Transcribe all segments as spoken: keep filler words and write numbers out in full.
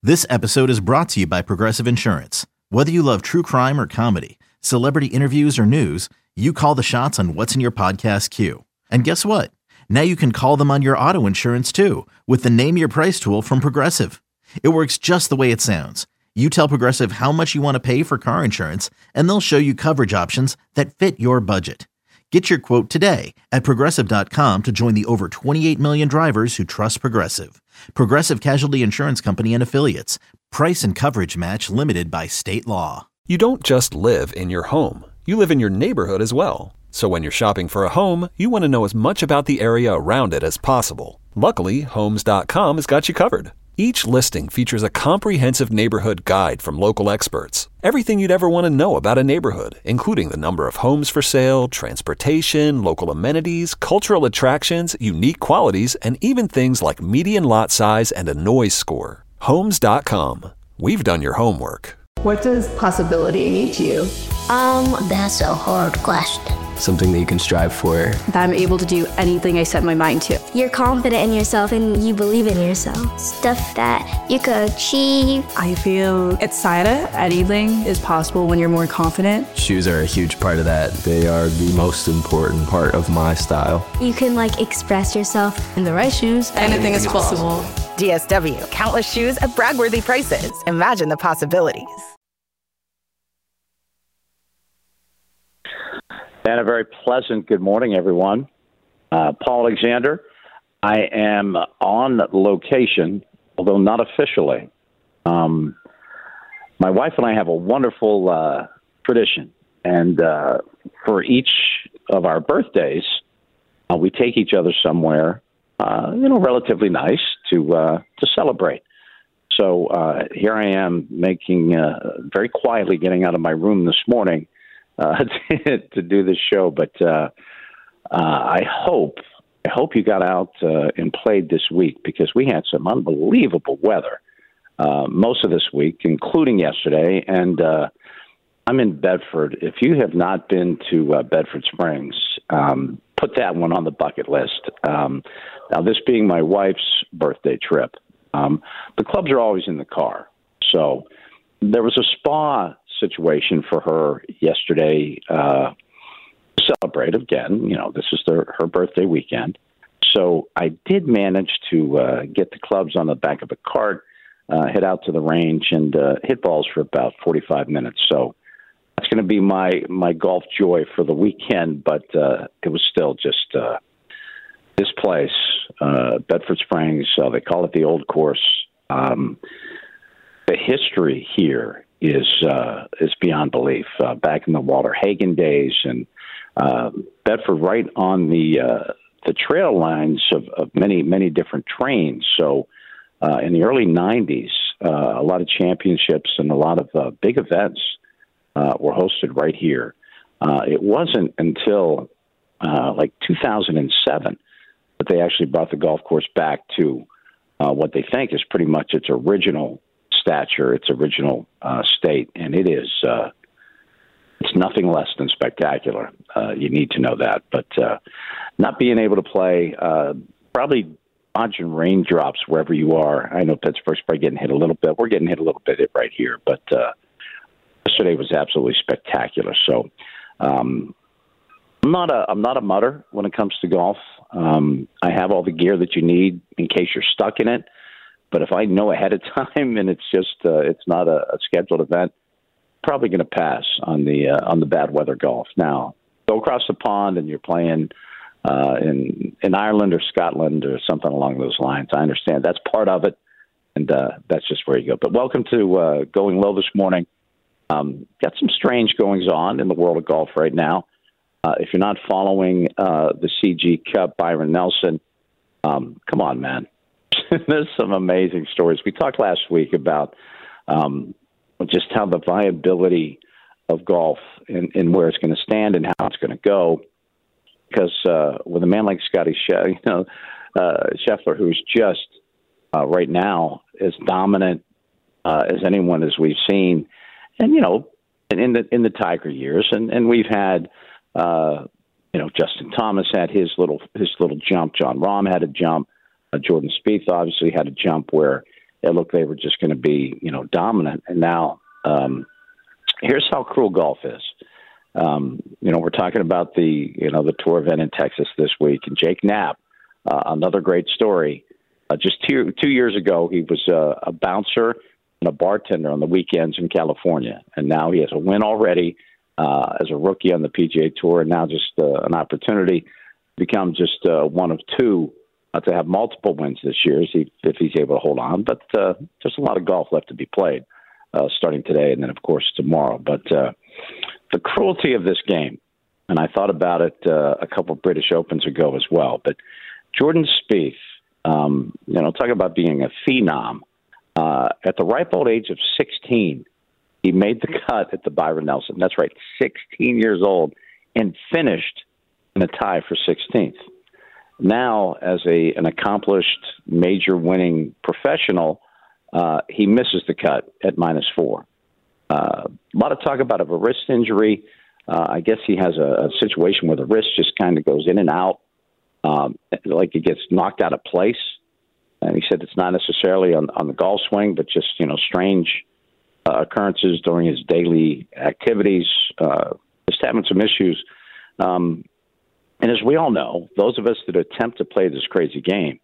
This episode is brought to you by Progressive Insurance. Whether you love true crime or comedy, celebrity interviews or news, you call the shots on what's in your podcast queue. And guess what? Now you can call them on your auto insurance too with the Name Your Price tool from Progressive. It works just the way it sounds. You tell Progressive how much you want to pay for car insurance, and they'll show you coverage options that fit your budget. Get your quote today at Progressive dot com to join the over twenty-eight million drivers who trust Progressive. Progressive Casualty Insurance Company and Affiliates. Price and coverage match limited by state law. You don't just live in your home. You live in your neighborhood as well. So when you're shopping for a home, you want to know as much about the area around it as possible. Luckily, Homes dot com has got you covered. Each listing features a comprehensive neighborhood guide from local experts. Everything you'd ever want to know about a neighborhood, including the number of homes for sale, transportation, local amenities, cultural attractions, unique qualities, and even things like median lot size and a noise score. Homes dot com. We've done your homework. What does possibility mean to you? Um, that's a hard question. Something that you can strive for. That I'm able to do anything I set my mind to. You're confident in yourself and you believe in yourself. Stuff that you could achieve. I feel excited. Anything is possible when you're more confident. Shoes are a huge part of that. They are the most important part of my style. You can like express yourself. In the right shoes, anything is possible. D S W, countless shoes at brag-worthy prices. Imagine the possibilities. And a very pleasant good morning, everyone. Uh, Paul Alexander. I am on location, although not officially. Um, my wife and I have a wonderful uh, tradition, and uh, for each of our birthdays, uh, we take each other somewhere, uh, you know, relatively nice to uh, to celebrate. So uh, here I am, making uh, very quietly, getting out of my room this morning. Uh, to, to do this show, but uh, uh, I hope I hope you got out uh, and played this week, because we had some unbelievable weather uh, most of this week, including yesterday. And uh, I'm in Bedford. If you have not been to uh, Bedford Springs, um, put that one on the bucket list. Um, now, this being my wife's birthday trip, um, the clubs are always in the car, so there was a spa situation for her yesterday uh, to celebrate. Again, you know, this is their, her birthday weekend. So I did manage to uh, get the clubs on the back of a cart, uh, head out to the range, and uh, hit balls for about forty-five minutes. So that's going to be my, my golf joy for the weekend, but uh, it was still just uh, this place, uh, Bedford Springs, uh, they call it the Old Course. Um, the history here is uh, is beyond belief. Uh, back in the Walter Hagen days, and uh, Bedford right on the uh, the trail lines of, of many many different trains. So uh, in the early nineties, uh, a lot of championships and a lot of uh, big events uh, were hosted right here. Uh, it wasn't until uh, like two thousand seven that they actually brought the golf course back to uh, what they think is pretty much its original stature, its original uh, state, and it is uh, it's nothing less than spectacular. Uh, you need to know that, but uh, not being able to play, uh, probably dodging raindrops wherever you are. I know Pittsburgh's probably getting hit a little bit. We're getting hit a little bit right here, but uh, yesterday was absolutely spectacular. So um, I'm not a I'm not a mutter when it comes to golf. Um, I have all the gear that you need in case you're stuck in it. But if I know ahead of time and it's just uh, it's not a, a scheduled event, probably going to pass on the uh, on the bad weather golf. Now, go across the pond and you're playing uh, in in Ireland or Scotland or something along those lines. I understand that's part of it, and uh, that's just where you go. But welcome to uh, Going Low this morning. Um, got some strange goings on in the world of golf right now. Uh, if you're not following uh, the C G Cup, Byron Nelson, um, come on, man. There's some amazing stories. We talked last week about um, just how the viability of golf and, and where it's going to stand and how it's going to go. Because uh, with a man like Scotty, She- you know, uh, Scheffler, who's just uh, right now as dominant uh, as anyone as we've seen, and you know, in the in the Tiger years, and, and we've had, uh, you know, Justin Thomas had his little his little jump. Jon Rahm had a jump. Uh, Jordan Spieth obviously had a jump where it looked they were just going to be, you know, dominant. And now um, here's how cruel golf is. Um, you know, we're talking about the, you know, the tour event in Texas this week. And Jake Knapp, uh, another great story. Uh, just two, two years ago, he was uh, a bouncer and a bartender on the weekends in California. And now he has a win already uh, as a rookie on the P G A Tour, and now just uh, an opportunity to become just uh, one of two uh, to have multiple wins this year if, he, if he's able to hold on. But uh, there's a lot of golf left to be played uh, starting today and then, of course, tomorrow. But uh, the cruelty of this game, and I thought about it uh, a couple of British Opens ago as well, but Jordan Spieth, um, you know, talk about being a phenom. Uh, at the ripe old age of sixteen, he made the cut at the Byron Nelson. That's right, sixteen years old, and finished in a tie for sixteenth. Now, as a an accomplished major winning professional, uh, he misses the cut at minus four. Uh, a lot of talk about a wrist injury. Uh, I guess he has a, a situation where the wrist just kind of goes in and out, um, like it gets knocked out of place. And he said it's not necessarily on, on the golf swing, but just, you know, strange uh, occurrences during his daily activities, uh, just having some issues. Um, and as we all know, those of us that attempt to play this crazy game,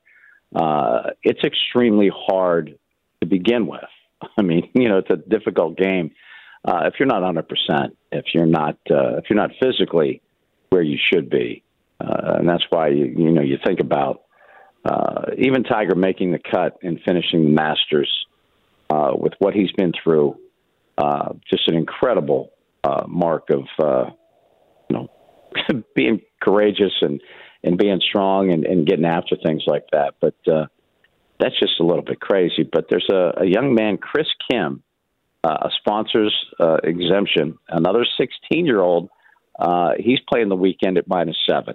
uh, it's extremely hard to begin with. I mean, you know, it's a difficult game. Uh, if you're not one hundred percent, if you're not, uh, if you're not physically where you should be, uh, and that's why you, you know, you think about uh, even Tiger making the cut and finishing the Masters uh, with what he's been through. Uh, just an incredible uh, mark of, uh, you know, being courageous and, and being strong and, and getting after things like that. But uh, that's just a little bit crazy. But there's a, a young man, Chris Kim, uh, a sponsor's uh, exemption, another sixteen-year-old. Uh, he's playing the weekend at minus seven.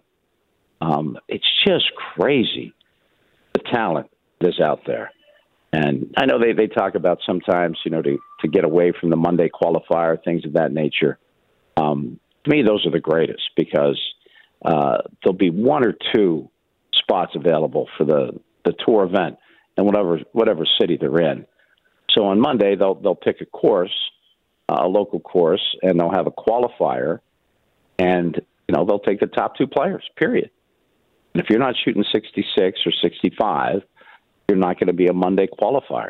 Um, it's just crazy, the talent that's out there. And I know they, they talk about sometimes, you know, to, to get away from the Monday qualifier, things of that nature. Um, to me, those are the greatest because uh, there'll be one or two spots available for the, the tour event in whatever whatever city they're in. So on Monday, they'll they'll pick a course, uh, a local course, and they'll have a qualifier, and you know they'll take the top two players. Period. And if you're not shooting sixty-six or sixty-five, you're not going to be a Monday qualifier.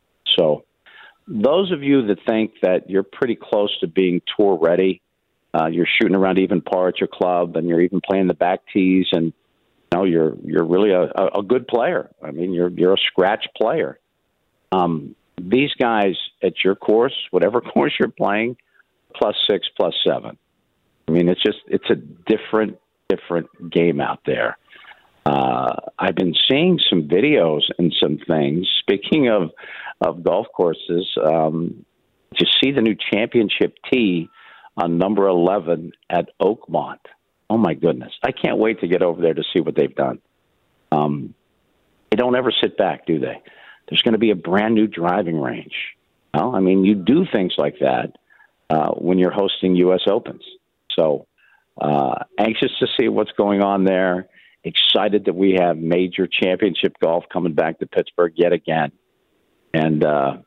So those of you that think that you're pretty close to being tour ready, uh, you're shooting around even par at your club, and you're even playing the back tees, and you know, you're you're really a, a good player. I mean, you're you're a scratch player. Um, these guys at your course, whatever course you're playing, plus six, plus seven. I mean, it's just it's a different different game out there. Uh, I've been seeing some videos and some things. Speaking of of golf courses, um, to see the new championship tee on number eleven at Oakmont. Oh, my goodness. I can't wait to get over there to see what they've done. Um, they don't ever sit back, do they? There's going to be a brand-new driving range. Well, I mean, you do things like that uh, when you're hosting U S Opens. So uh, anxious to see what's going on there. Excited that we have major championship golf coming back to Pittsburgh yet again. And uh,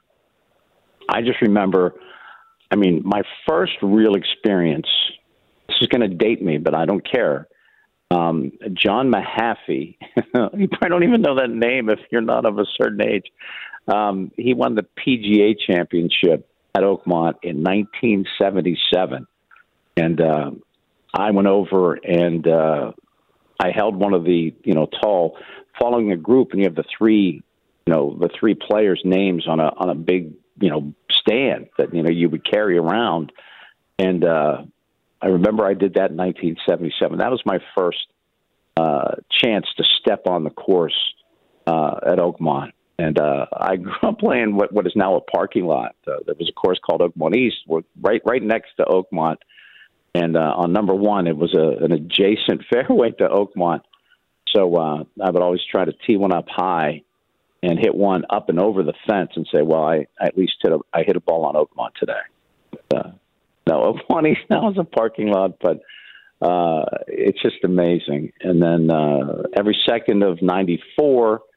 I just remember, I mean, my first real experience – this is going to date me, but I don't care. Um, John Mahaffey, you probably don't even know that name if you're not of a certain age. Um, he won the P G A championship at Oakmont in nineteen seventy-seven. And uh, I went over and uh, I held one of the, you know, tall, following a group, and you have the three, you know, the three players' names on a on a big, you know, stand that, you know, you would carry around. And uh I remember I did that in nineteen seventy-seven. That was my first uh, chance to step on the course uh, at Oakmont. And uh, I grew up playing what, what is now a parking lot. Uh, there was a course called Oakmont East, right right next to Oakmont. And uh, on number one, it was a, an adjacent fairway to Oakmont. So uh, I would always try to tee one up high and hit one up and over the fence and say, well, I, I at least hit a, I hit a ball on Oakmont today. Uh, No, Oakmont East now is a parking lot, but uh, it's just amazing. And then uh, every second of ninety-four,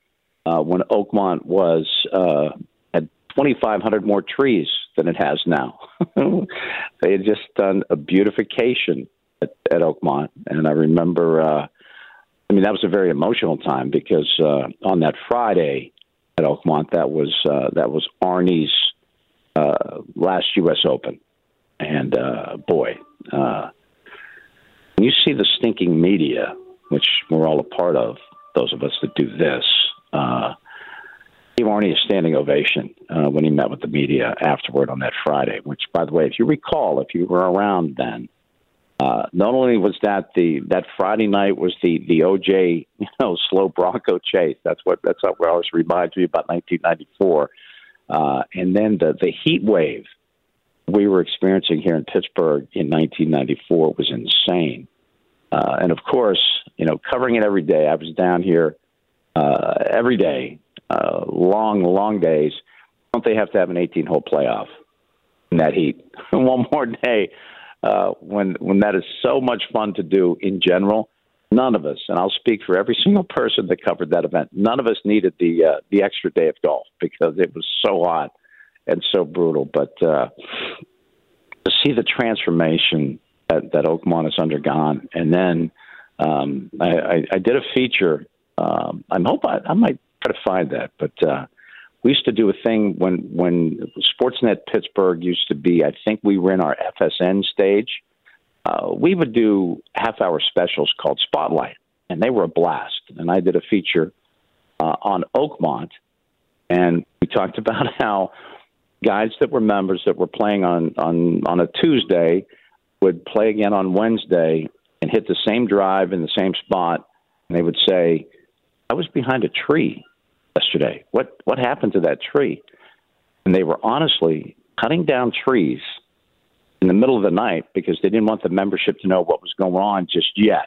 uh, when Oakmont was uh, had twenty-five hundred more trees than it has now. They had just done a beautification at, at Oakmont, and I remember. Uh, I mean, that was a very emotional time because uh, on that Friday at Oakmont, that was uh, that was Arnie's uh, last U S Open, and uh, boy, uh, when you see the stinking media, which we're all a part of, those of us that do this, uh, gave Arnie a standing ovation uh, when he met with the media afterward on that Friday. Which, by the way, if you recall, if you were around then. Uh, not only was that the that Friday night was the the O J you know slow Bronco chase. That's what that's what always reminds me about nineteen ninety-four. Uh, and then the the heat wave we were experiencing here in Pittsburgh in nineteen ninety-four was insane. Uh, and of course, you know, covering it every day. I was down here uh, every day, uh, long long days. Don't they have to have an eighteen-hole playoff in that heat? One more day. Uh, when when that is so much fun to do in general, none of us, and I'll speak for every single person that covered that event, none of us needed the uh, the extra day of golf because it was so hot and so brutal. But uh, to see the transformation that, that Oakmont has undergone, and then um, I, I, I did a feature. Um, I hope I, I might try to find that, but. Uh, We used to do a thing when, when Sportsnet Pittsburgh used to be, I think we were in our F S N stage. Uh, we would do half-hour specials called Spotlight, and they were a blast. And I did a feature uh, on Oakmont, and we talked about how guys that were members that were playing on, on, on a Tuesday would play again on Wednesday and hit the same drive in the same spot, and they would say, I was behind a tree yesterday. What what happened to that tree? And they were honestly cutting down trees in the middle of the night because they didn't want the membership to know what was going on just yet.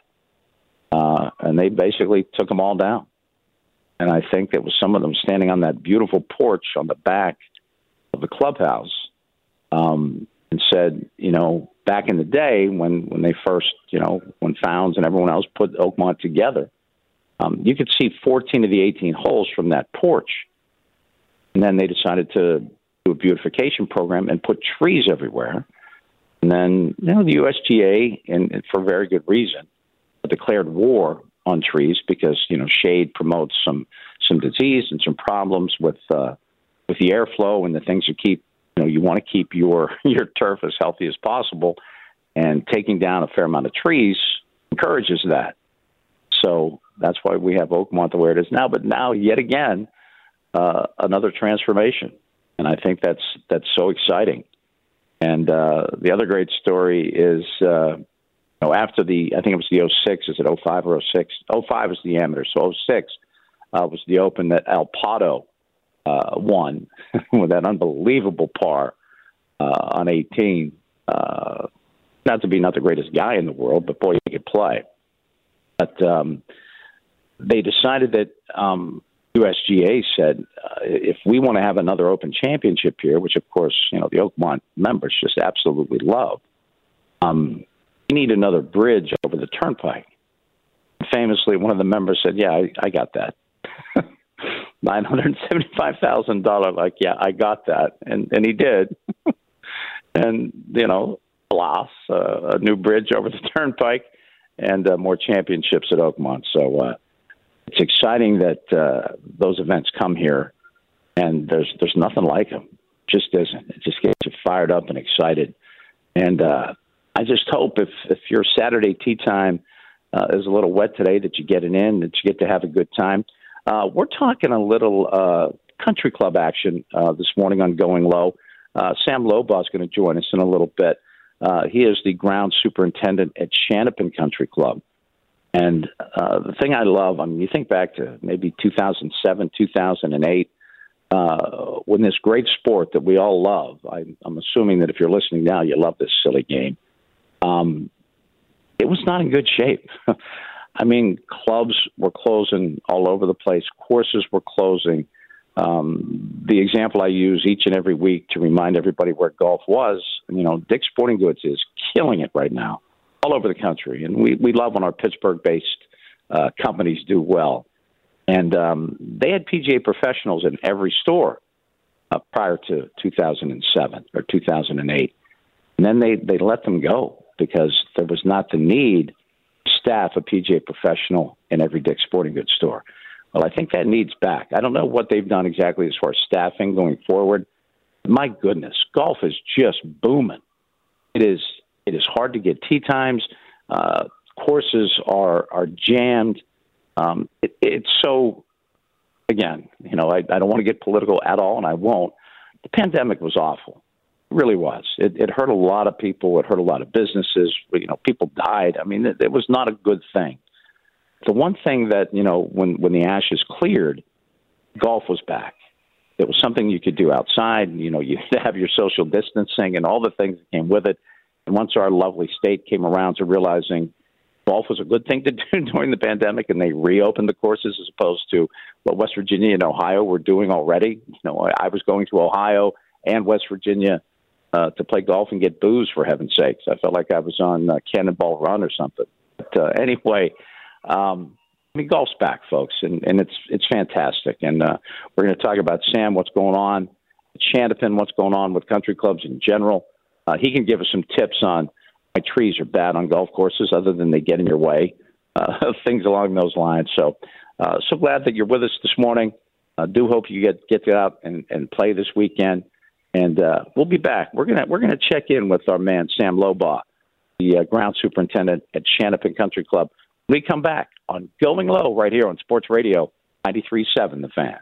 Uh, and they basically took them all down. And I think there was some of them standing on that beautiful porch on the back of the clubhouse um, and said, you know, back in the day when, when they first, you know, when Founds and everyone else put Oakmont together, Um, you could see fourteen of the eighteen holes from that porch. And then they decided to do a beautification program and put trees everywhere. And then, you know, the U S G A, and, and for very good reason, declared war on trees because, you know, shade promotes some some disease and some problems with uh, with the airflow and the things you keep, you know, you want to keep your, your turf as healthy as possible. And taking down a fair amount of trees encourages that. So that's why we have Oakmont the way it is now. But now, yet again, uh, another transformation, and I think that's that's so exciting. And uh, the other great story is, uh, you know, after the I think it was the oh six, is it oh five or oh six? oh five was the amateur, so oh six uh, was the Open that Al Pato uh, won with that unbelievable par uh, on eighteen. Uh, not to be not the greatest guy in the world, but boy, he could play. But um, they decided that um, U S G A said, uh, if we want to have another Open Championship here, which, of course, you know, the Oakmont members just absolutely love, um, we need another bridge over the turnpike. Famously, one of the members said, yeah, I, I got that. nine hundred seventy-five thousand dollars, like, yeah, I got that. And, and he did. And, you know, alas, uh, a new bridge over the turnpike. And uh, more championships at Oakmont. So uh, it's exciting that uh, those events come here, and there's there's nothing like them. Just isn't. It just gets you fired up and excited. And uh, I just hope if if your Saturday tee time uh, is a little wet today, that you get it in, that you get to have a good time. Uh, we're talking a little uh, country club action uh, this morning on Going Low. Uh, Sam Lobaugh is going to join us in a little bit. Uh, he is the ground superintendent at Shanapin Country Club. And uh, the thing I love, I mean, you think back to maybe two thousand seven, two thousand eight, uh, when this great sport that we all love, I, I'm assuming that if you're listening now, you love this silly game, um, it was not in good shape. I mean, clubs were closing all over the place. Courses were closing. Um, the example I use each and every week to remind everybody where golf was, you know, Dick's Sporting Goods is killing it right now all over the country. And we, we love when our Pittsburgh-based uh, companies do well. And um, they had P G A professionals in every store uh, prior to two thousand seven or two thousand eight. And then they, they let them go because there was not the need to staff a P G A professional in every Dick's Sporting Goods store. Well, I think that needs back. I don't know what they've done exactly as far as staffing going forward. My goodness, golf is just booming. It is it is hard to get tee times. Uh, courses are are jammed. Um, it, it's so, again, you know, I, I don't want to get political at all, and I won't. The pandemic was awful. It really was. It, it hurt a lot of people. It hurt a lot of businesses. You know, people died. I mean, it, it was not a good thing. The one thing that, you know, when, when the ashes cleared, golf was back. It was something you could do outside. You know, you have your social distancing and all the things that came with it. And once our lovely state came around to realizing golf was a good thing to do during the pandemic, and they reopened the courses as opposed to what West Virginia and Ohio were doing already. You know, I, I was going to Ohio and West Virginia uh, to play golf and get booze, for heaven's sakes. I felt like I was on uh, Cannonball Run or something. But uh, anyway, um, I mean, golf's back, folks, and, and it's it's fantastic. And uh, we're going to talk about Sam, what's going on at Shandapen, what's going on with country clubs in general. Uh, he can give us some tips on why trees are bad on golf courses, other than they get in your way, uh, things along those lines. So, uh, so glad that you're with us this morning. I uh, do hope you get get out and, and play this weekend. And uh, we'll be back. We're gonna we're gonna check in with our man Sam Lobaugh, the uh, ground superintendent at Shandapen Country Club. We come back on Going Low right here on Sports Radio ninety-three point seven The Fan.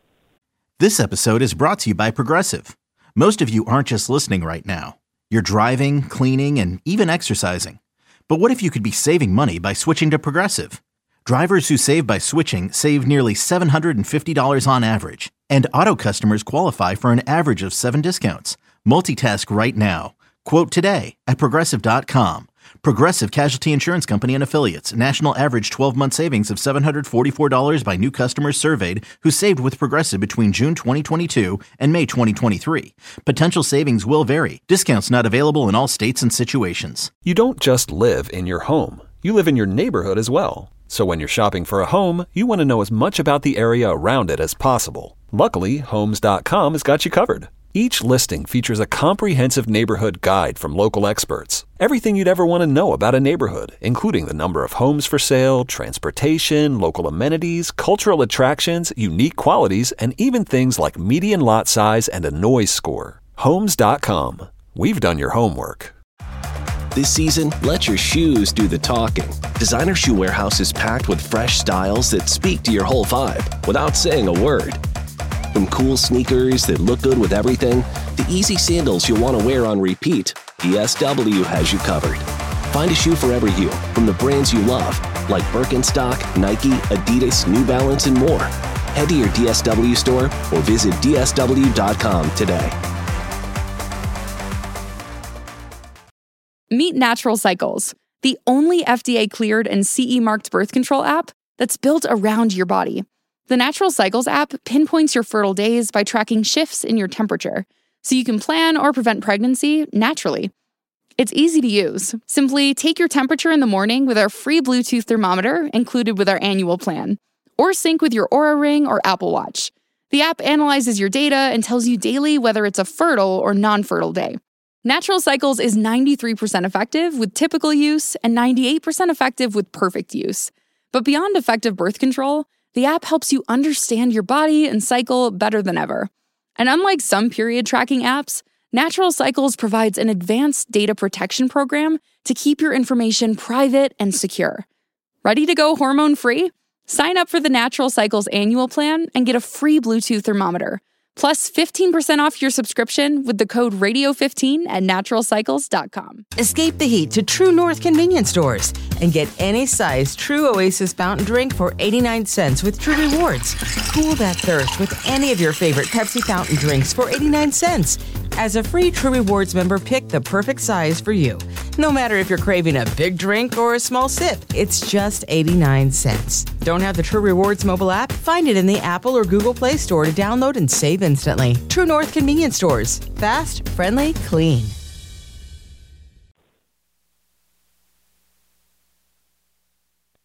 This episode is brought to you by Progressive. Most of you aren't just listening right now. You're driving, cleaning, and even exercising. But what if you could be saving money by switching to Progressive? Drivers who save by switching save nearly seven hundred fifty dollars on average. And auto customers qualify for an average of seven discounts. Multitask right now. Quote today at Progressive dot com. Progressive Casualty Insurance Company and Affiliates. National average twelve-month savings of seven hundred forty-four dollars by new customers surveyed who saved with Progressive between June twenty twenty-two and May twenty twenty-three. Potential savings will vary. Discounts not available in all states and situations. You don't just live in your home. You live in your neighborhood as well. So when you're shopping for a home, you want to know as much about the area around it as possible. Luckily, Homes dot com has got you covered. Each listing features a comprehensive neighborhood guide from local experts. Everything you'd ever want to know about a neighborhood, including the number of homes for sale, transportation, local amenities, cultural attractions, unique qualities, and even things like median lot size and a noise score. Homes dot com. We've done your homework. This season, let your shoes do the talking. Designer Shoe Warehouse is packed with fresh styles that speak to your whole vibe without saying a word. From cool sneakers that look good with everything, to easy sandals you'll want to wear on repeat, D S W has you covered. Find a shoe for every you, from the brands you love, like Birkenstock, Nike, Adidas, New Balance, and more. Head to your D S W store or visit D S W dot com today. Meet Natural Cycles, the only F D A-cleared and C E-marked birth control app that's built around your body. The Natural Cycles app pinpoints your fertile days by tracking shifts in your temperature, so you can plan or prevent pregnancy naturally. It's easy to use. Simply take your temperature in the morning with our free Bluetooth thermometer included with our annual plan, or sync with your Oura Ring or Apple Watch. The app analyzes your data and tells you daily whether it's a fertile or non-fertile day. Natural Cycles is ninety-three percent effective with typical use and ninety-eight percent effective with perfect use. But beyond effective birth control, the app helps you understand your body and cycle better than ever. And unlike some period tracking apps, Natural Cycles provides an advanced data protection program to keep your information private and secure. Ready to go hormone-free? Sign up for the Natural Cycles annual plan and get a free Bluetooth thermometer, plus fifteen percent off your subscription with the code radio fifteen at natural cycles dot com. Escape the heat to True North convenience stores and get any size True Oasis fountain drink for eighty-nine cents with True Rewards. Cool that thirst with any of your favorite Pepsi fountain drinks for eighty-nine cents. As a free True Rewards member, pick the perfect size for you. No matter if you're craving a big drink or a small sip, it's just eighty-nine cents. Don't have the True Rewards mobile app? Find it in the Apple or Google Play Store to download and save instantly. True North convenience stores. Fast, friendly, clean.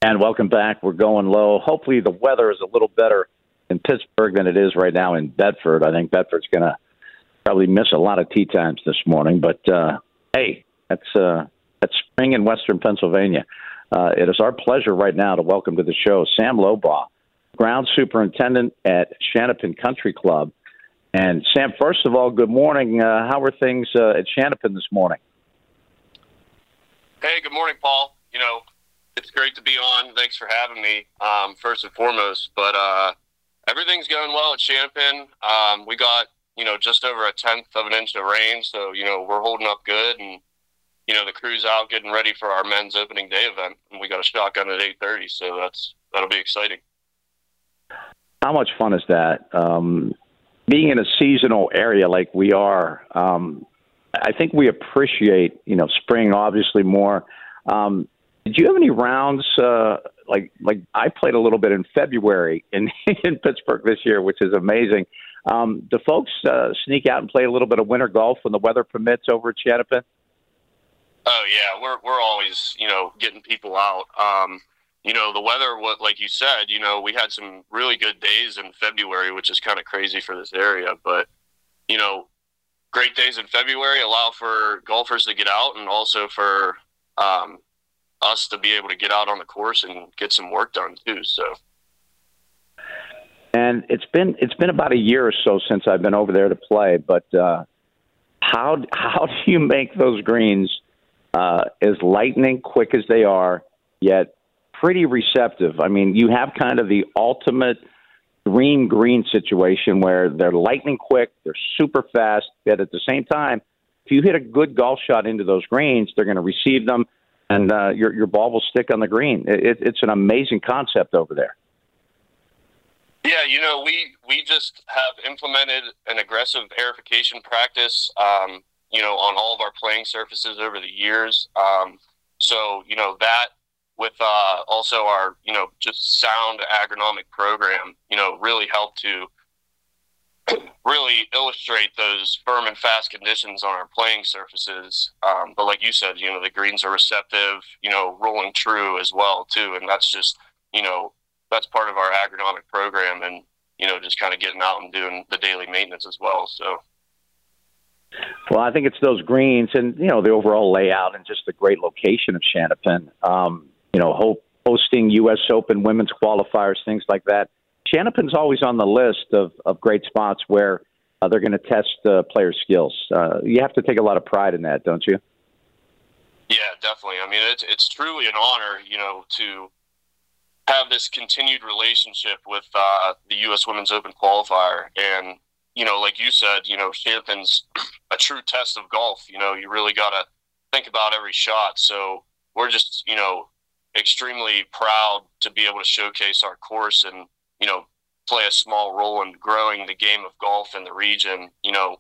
And welcome back. We're going low. Hopefully the weather is a little better in Pittsburgh than it is right now in Bedford. I think Bedford's going to probably miss a lot of tee times this morning. But, uh, hey, that's, uh, that's spring in western Pennsylvania. Uh, it is our pleasure right now to welcome to the show Sam Lobaugh, ground superintendent at Shanapin Country Club. And, Sam, first of all, good morning. Uh, how are things uh, at Shanapin this morning? Hey, good morning, Paul. You know, it's great to be on. Thanks for having me, um, first and foremost. But uh, everything's going well at Shanapin. Um, we got, you know, just over a tenth of an inch of rain, so, you know, we're holding up good. And, you know, the crew's out getting ready for our men's opening day event. And we got a shotgun at eight thirty, so that's that'll be exciting. How much fun is that? Um, being in a seasonal area like we are, um, I think we appreciate, you know, spring obviously more. Um, Did you have any rounds, uh, like like I played a little bit in February in, in Pittsburgh this year, which is amazing. Um, do folks uh, sneak out and play a little bit of winter golf when the weather permits over at Shanapin? Oh, yeah, we're we're always, you know, getting people out. Um, you know, the weather, what like you said, you know, we had some really good days in February, which is kind of crazy for this area. But, you know, great days in February allow for golfers to get out and also for um, – us to be able to get out on the course and get some work done too. So, and it's been it's been about a year or so since I've been over there to play. But uh, how how do you make those greens uh, as lightning quick as they are, yet pretty receptive? I mean, you have kind of the ultimate dream green situation where they're lightning quick, they're super fast, yet at the same time, if you hit a good golf shot into those greens, they're going to receive them. And uh, your your ball will stick on the green. It, it's an amazing concept over there. Yeah, you know, we, we just have implemented an aggressive aerification practice, um, you know, on all of our playing surfaces over the years. Um, so, you know, that with uh, also our, you know, just sound agronomic program, you know, really helped to really illustrate those firm and fast conditions on our playing surfaces. Um, but like you said, you know, the greens are receptive, you know, rolling true as well too. And that's just, you know, that's part of our agronomic program and, you know, just kind of getting out and doing the daily maintenance as well. So. Well, I think it's those greens and, you know, the overall layout and just the great location of Shanapin, um, you know, ho- hosting U S Open women's qualifiers, things like that. Shanapin's always on the list of, of great spots where uh, they're going to test uh, player skills. Uh, you have to take a lot of pride in that, don't you? Yeah, definitely. I mean, it's it's truly an honor, you know, to have this continued relationship with uh, the U S Women's Open qualifier. And, you know, like you said, you know, Shanapin's a true test of golf. You know, you really got to think about every shot. So we're just, you know, extremely proud to be able to showcase our course and, you know, play a small role in growing the game of golf in the region, you know,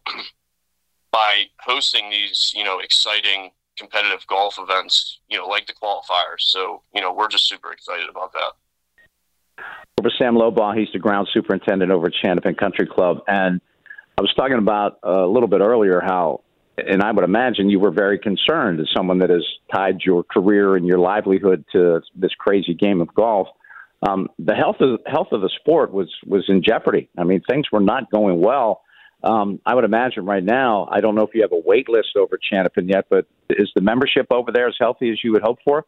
by hosting these, you know, exciting competitive golf events, you know, like the qualifiers. So, you know, we're just super excited about that. Over Sam Lobaugh, he's the ground superintendent over at Shanapin Country Club. And I was talking about a little bit earlier how, and I would imagine you were very concerned as someone that has tied your career and your livelihood to this crazy game of golf. Um, the health of health of the sport was, was in jeopardy. I mean, things were not going well. Um, I would imagine right now, I don't know if you have a wait list over at Shanapin yet, but is the membership over there as healthy as you would hope for?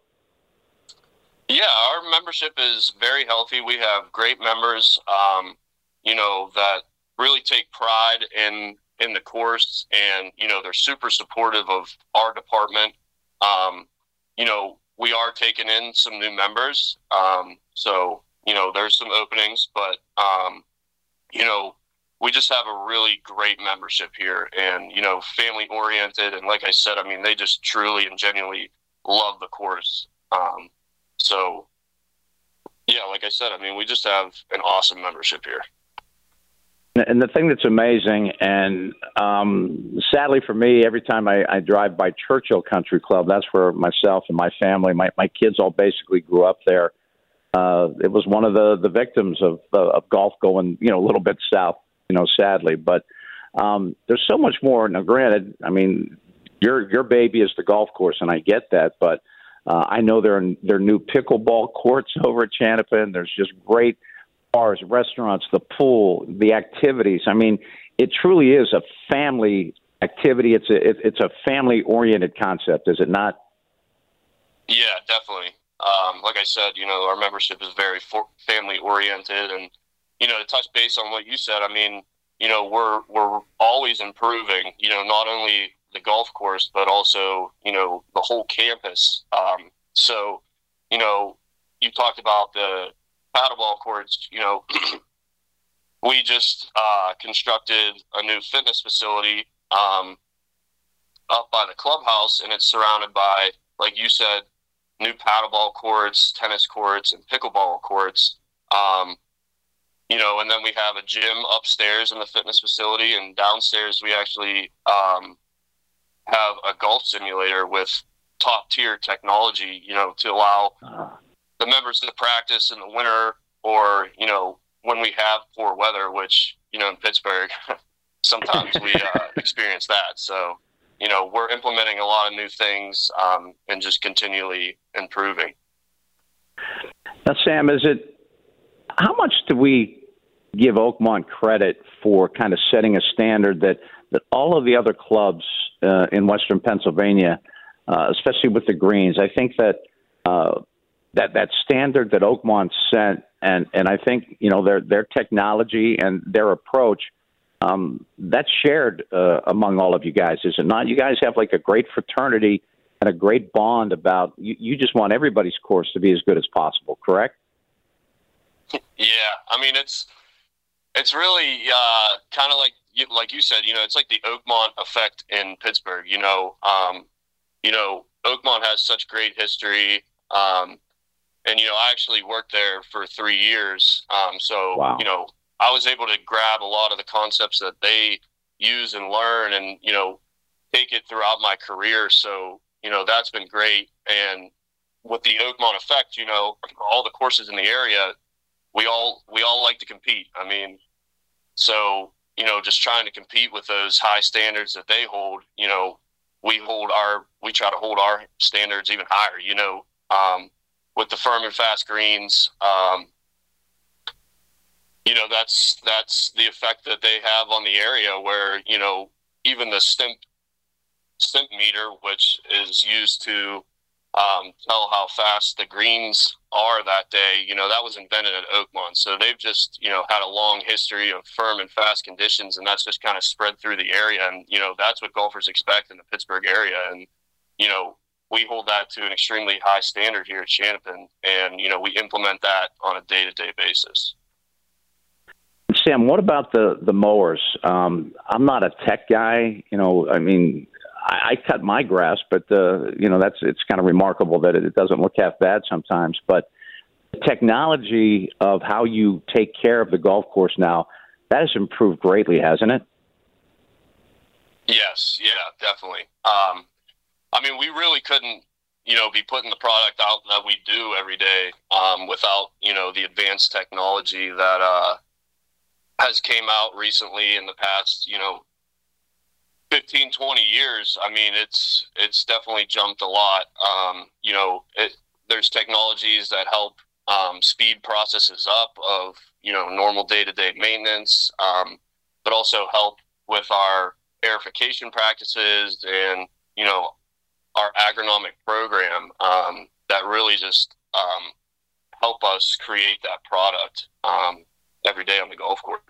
Yeah, our membership is very healthy. We have great members, um, you know, that really take pride in in the course, and, you know, they're super supportive of our department. Um, you know, we are taking in some new members. Um, so, you know, there's some openings, but, um, you know, we just have a really great membership here and, you know, family oriented. And like I said, I mean, they just truly and genuinely love the course. Um, so, yeah, like I said, I mean, we just have an awesome membership here. And the thing that's amazing, and um, sadly for me, every time I, I drive by Churchill Country Club, that's where myself and my family, my, my kids all basically grew up there. Uh, it was one of the, the victims of, uh, of golf going, you know, a little bit south, you know, sadly. But um, there's so much more. Now, granted, I mean, your your baby is the golf course, and I get that. But Uh, I know there are, there are new pickleball courts over at Chanapin. There's just great bars, restaurants, the pool, the activities. I mean, it truly is a family activity. It's a it, it's a family-oriented concept, is it not? Yeah, definitely. Um, like I said, you know, our membership is very for- family-oriented, and you know, to touch base on what you said, I mean, you know, we're we're always improving. You know, not only the golf course, but also you know the whole campus. Um, so, you know, you talked about the paddleball courts. You know, we just uh, constructed a new fitness facility um, up by the clubhouse, and it's surrounded by, like you said, new paddleball courts, tennis courts, and pickleball courts. Um, you know, and then we have a gym upstairs in the fitness facility, and downstairs we actually um, have a golf simulator with top-tier technology, you know, to allow the members to practice in the winter or, you know, when we have poor weather, which, you know, in Pittsburgh, sometimes we uh, experience that. So, you know, we're implementing a lot of new things um, and just continually improving. Now, Sam, is it, how much do we give Oakmont credit for kind of setting a standard that, that all of the other clubs uh, in Western Pennsylvania, uh, especially with the greens, I think that uh, that that standard that Oakmont set, and, and I think, you know, their their technology and their approach, um, that's shared uh, among all of you guys, is it not? You guys have like a great fraternity and a great bond about, you, you just want everybody's course to be as good as possible, correct? Yeah, I mean, it's it's really uh, kind of like you, like you said, you know, it's like the Oakmont effect in Pittsburgh. You know, um, you know, Oakmont has such great history, um, and you know, I actually worked there for three years. Um, so wow. you know, I was able to grab a lot of the concepts that they use and learn, and you know, take it throughout my career. So you know, that's been great. And with the Oakmont effect, you know, all the courses in the area, we all we all like to compete. I mean, so, you know, just trying to compete with those high standards that they hold, you know, we hold our, we try to hold our standards even higher, you know, um, with the firm and fast greens, um, you know, that's, that's the effect that they have on the area where, you know, even the stimp, stimp meter, which is used to um, tell how fast the greens are that day, you know, that was invented at Oakmont. So they've just, you know, had a long history of firm and fast conditions, and that's just kind of spread through the area. And, you know, that's what golfers expect in the Pittsburgh area. And, you know, we hold that to an extremely high standard here at Chanapin, and, you know, we implement that on a day-to-day basis. Sam, what about the, the mowers? Um, I'm not a tech guy, you know, I mean, I, I cut my grass, but, uh, you know, that's, it's kind of remarkable that it, it doesn't look half bad sometimes, but the technology of how you take care of the golf course now, that has improved greatly, hasn't it? Yes. Yeah, definitely. Um, I mean, we really couldn't, you know, be putting the product out that we do every day, um, without, you know, the advanced technology that, uh, has came out recently in the past, you know, fifteen, twenty years. I mean, it's, it's definitely jumped a lot. Um, you know, it, there's technologies that help, um, speed processes up of, you know, normal day-to-day maintenance, um, but also help with our aerification practices and, you know, our agronomic program, um, that really just, um, help us create that product, um, every day on the golf course.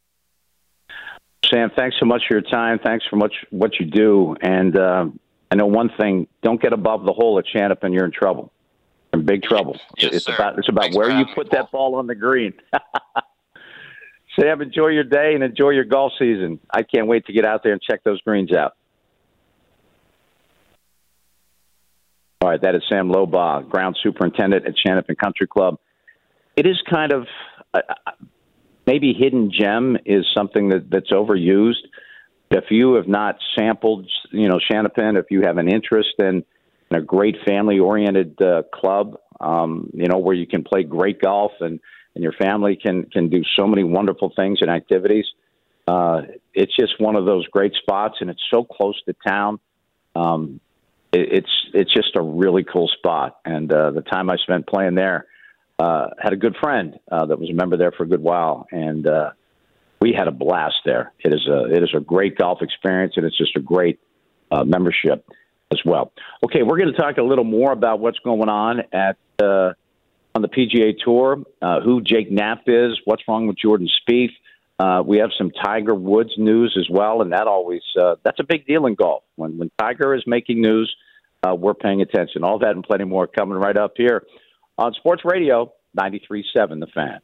Sam, thanks so much for your time. Thanks for much what you do. And uh, I know one thing: don't get above the hole at Chanapin. You're in trouble. You're in big trouble. Yes, it's sir. about it's about Thanks where you me, put Paul. that ball on the green. Sam, enjoy your day and enjoy your golf season. I can't wait to get out there and check those greens out. All right, that is Sam Lobaugh, ground superintendent at Chanapin Country Club. It is kind of uh, maybe hidden gem is something that, that's overused. If you have not sampled, you know, Chanapin, if you have an interest in, in a great family-oriented uh, club, um, you know, where you can play great golf and, and your family can, can do so many wonderful things and activities, uh, it's just one of those great spots, and it's so close to town. Um, it, it's it's just a really cool spot. And uh, the time I spent playing there, uh, had a good friend uh, that was a member there for a good while, and uh, we had a blast there. It is a it is a great golf experience, and it's just a great uh, membership as well. Okay, we're going to talk a little more about what's going on at uh, on the P G A Tour, uh, who Jake Knapp is, what's wrong with Jordan Spieth. Uh, we have some Tiger Woods news as well, and that always uh, that's a big deal in golf. When when Tiger is making news, uh, we're paying attention. All that and plenty more coming right up here on Sports Radio ninety-three point seven The Fan.